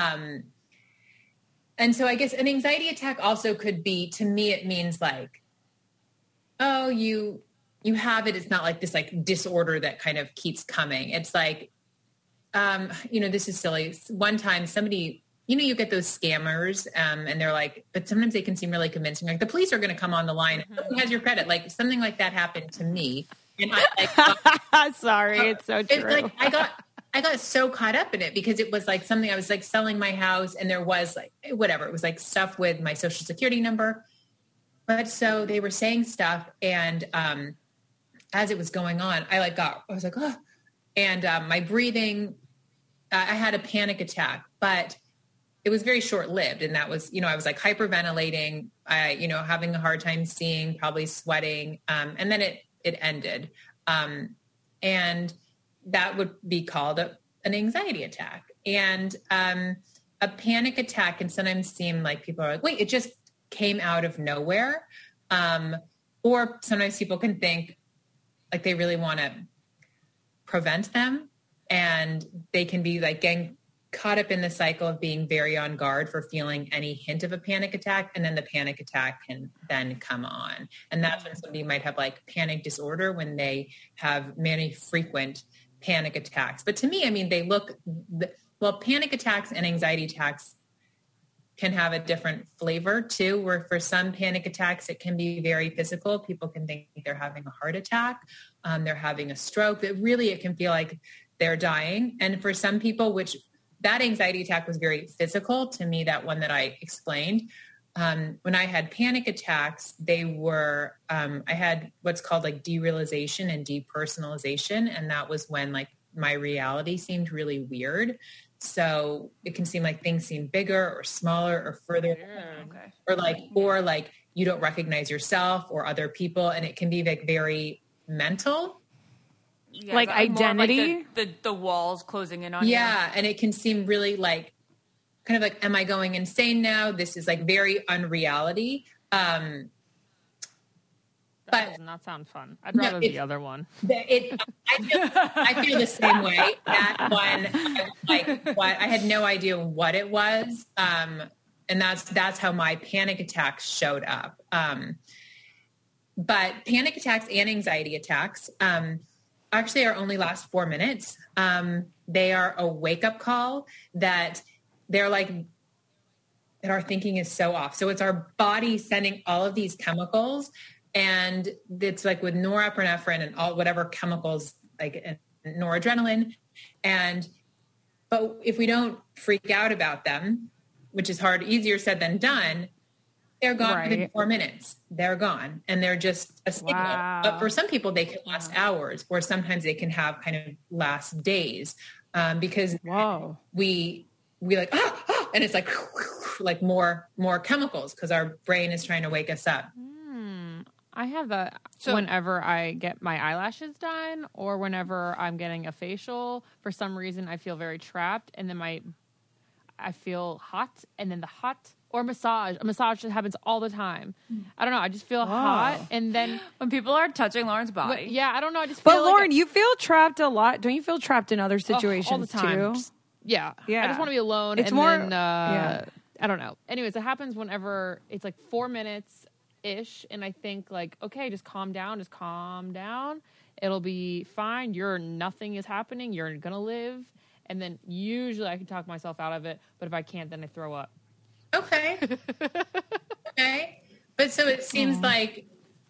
and so I guess an anxiety attack also could be, to me, it means like, oh, you have it. It's not like this like disorder that kind of keeps coming. It's like, this is silly. One time somebody, you get those scammers and they're like, but sometimes they can seem really convincing. Like the police are going to come on the line. Who has your credit? Like something like that happened to me. And I sorry, it's so true. I got so caught up in it because it was like something I was like selling my house and there was like, whatever. It was like stuff with my social security number. But so they were saying stuff. And as it was going on, I was like, oh, and my breathing, I had a panic attack, but it was very short lived. And that was, I was like hyperventilating, having a hard time seeing, probably sweating. And then it ended. And that would be called an anxiety attack. And a panic attack can sometimes seem like people are like, wait, it just came out of nowhere. Or sometimes people can think like they really want to prevent them. And they can be like getting caught up in the cycle of being very on guard for feeling any hint of a panic attack. And then the panic attack can then come on. And that's when somebody might have like panic disorder, when they have many frequent panic attacks. But to me, I mean, panic attacks and anxiety attacks can have a different flavor too, where for some panic attacks, it can be very physical. People can think they're having a heart attack. They're having a stroke. It can feel like they're dying. And for some people, which that anxiety attack was very physical to me, that one that I explained, When I had panic attacks, they were, I had what's called like derealization and depersonalization. And that was when like my reality seemed really weird. So it can seem like things seem bigger or smaller or further, or like you don't recognize yourself or other people. And it can be like very mental. Yeah, like identity. Like the walls closing in on you. Yeah. And it can seem really like, kind of like, am I going insane now? This is like very unreality. That does not sound fun. I'd rather the other one. I feel the same way. That one, like, what I had no idea what it was, and that's how my panic attacks showed up. But panic attacks and anxiety attacks actually are only last 4 minutes. They are a wake up call that. They're like that our thinking is so off. So it's our body sending all of these chemicals, and it's like with norepinephrine and all whatever chemicals like and noradrenaline. But if we don't freak out about them, which is easier said than done, they're gone within 4 minutes. They're gone, and they're just a signal. Wow. But for some people, they can last hours, or sometimes they can have kind of last days because we like, and it's like more chemicals because our brain is trying to wake us up. I have that whenever I get my eyelashes done or whenever I'm getting a facial. For some reason, I feel very trapped, and then I feel hot, and then the hot or massage. A massage that happens all the time. I don't know. I just feel hot, and then when people are touching Lauren's body, I don't know. I just feel. But Lauren, you feel trapped a lot. Don't you feel trapped in other situations all the time? too? Yeah. I just want to be alone. It's I don't know. Anyways, it happens whenever it's like 4 minutes-ish. And I think like, okay, just calm down. It'll be fine. Nothing is happening. You're going to live. And then usually I can talk myself out of it. But if I can't, then I throw up. Okay. Okay. But so it seems like,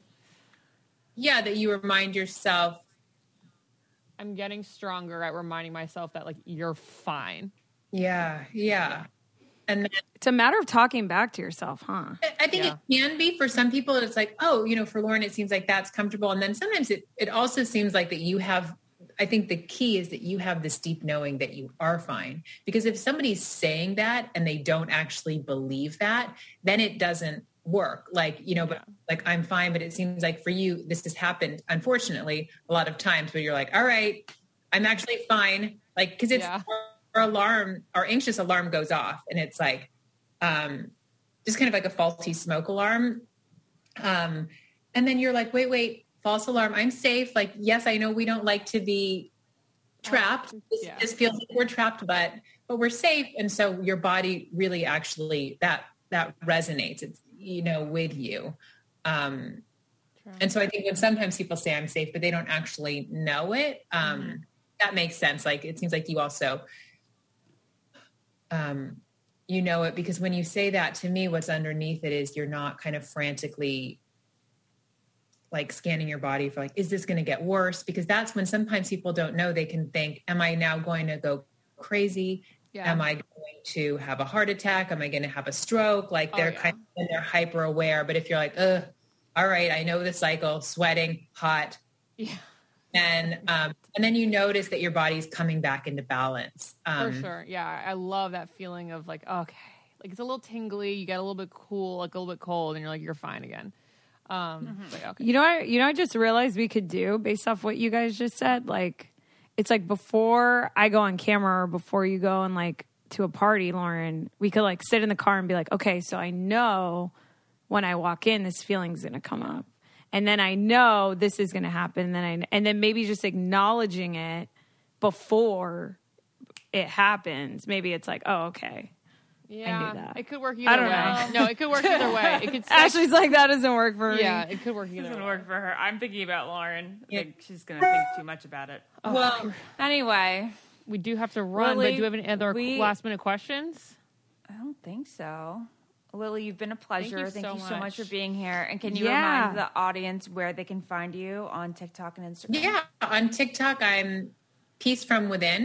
that you remind yourself. I'm getting stronger at reminding myself that like you're fine. Yeah. And then, it's a matter of talking back to yourself, huh? I think it can be for some people. It's like, for Lauren, it seems like that's comfortable. And then sometimes it also seems like that you have, I think the key is that you have this deep knowing that you are fine. Because if somebody's saying that and they don't actually believe that, then it doesn't work. Like, but like, I'm fine, but it seems like for you, this has happened, unfortunately, a lot of times where you're like, all right, I'm actually fine. Like, cause it's our anxious alarm goes off, and it's like, just kind of like a faulty smoke alarm. And then you're like, wait, false alarm. I'm safe. Like, yes, I know we don't like to be trapped. This feels like we're trapped, but we're safe. And so your body really actually, that resonates. It's, with you. And so I think when sometimes people say I'm safe, but they don't actually know it, that makes sense. Like, it seems like you also, it, because when you say that to me, what's underneath it is you're not kind of frantically like scanning your body for like, is this going to get worse? Because that's when sometimes people don't know. They can think, am I now going to go crazy? Yeah. Am I going to have a heart attack? Am I going to have a stroke? Like they're they're hyper aware. But if you're like, all right, I know the cycle, sweating, hot. Yeah. And then you notice that your body's coming back into balance. For sure. Yeah. I love that feeling of like, okay, like it's a little tingly. You get a little bit cool, like a little bit cold, and you're like, you're fine again. Like, okay. I just realized we could do based off what you guys just said. Like, it's like before I go on camera or before you go and like to a party, Lauren, we could like sit in the car and be like, okay, so I know when I walk in, this feeling's going to come up. And then I know this is going to happen. And then maybe just acknowledging it before it happens. Maybe it's like, oh, okay. Yeah, I knew that. It could work either way. No, it could work either way. It could. Ashley's like, that doesn't work for me. Yeah, it could work either way. It doesn't work for her. I'm thinking about Lauren. I think she's going to think too much about it. Oh. Well, anyway, we do have to run, but do you have any other last minute questions? I don't think so. Lily, you've been a pleasure. Thank you so much for being here. And can you Yeah. remind the audience where they can find you on TikTok and Instagram? Yeah, on TikTok, I'm Peace From Within.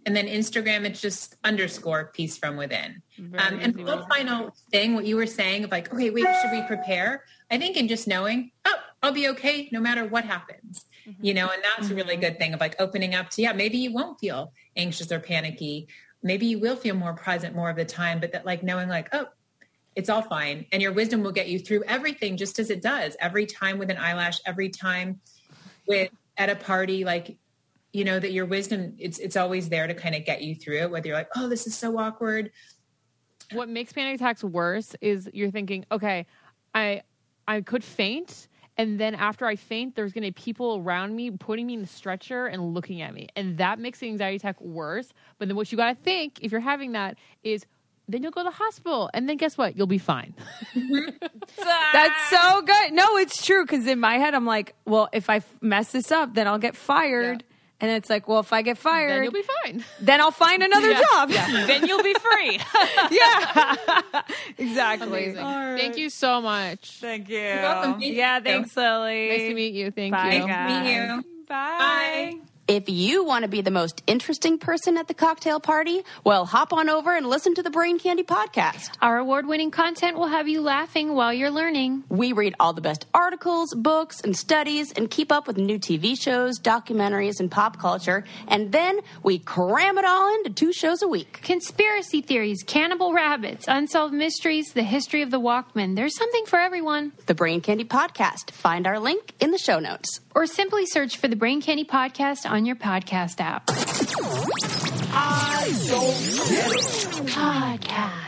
And then Instagram, it's just _peace from within. And the whole final thing, what you were saying of like, okay, wait, should we prepare? I think in just knowing, oh, I'll be okay no matter what happens, and that's a really good thing of like opening up to, maybe you won't feel anxious or panicky. Maybe you will feel more present more of the time, but that like knowing like, oh, it's all fine. And your wisdom will get you through everything just as it does every time with an eyelash, every time at a party, like, that your wisdom, it's always there to kind of get you through it, whether you're like, oh, this is so awkward. What makes panic attacks worse is you're thinking, okay, I could faint. And then after I faint, there's going to be people around me putting me in the stretcher and looking at me. And that makes the anxiety attack worse. But then what you got to think, if you're having that, is then you'll go to the hospital. And then guess what? You'll be fine. That's so good. No, it's true. Because in my head, I'm like, well, if I mess this up, then I'll get fired. Yeah. And it's like, well, if I get fired, then you'll be fine. Then I'll find another job. Yeah. Then you'll be free. Yeah, exactly. Right. Thank you so much. Thank you. You're welcome. Thanks, Lily. Nice to meet you. Thank Bye, you. guys. Nice to meet you. Bye. If you want to be the most interesting person at the cocktail party, well, hop on over and listen to the Brain Candy podcast. Our award-winning content will have you laughing while you're learning. We read all the best articles, books, and studies and keep up with new TV shows, documentaries, and pop culture. And then we cram it all into 2 shows a week. Conspiracy theories, cannibal rabbits, unsolved mysteries, the history of the Walkman. There's something for everyone. The Brain Candy podcast. Find our link in the show notes. Or simply search for the Brain Candy podcast on your podcast app. I don't get it. Podcast.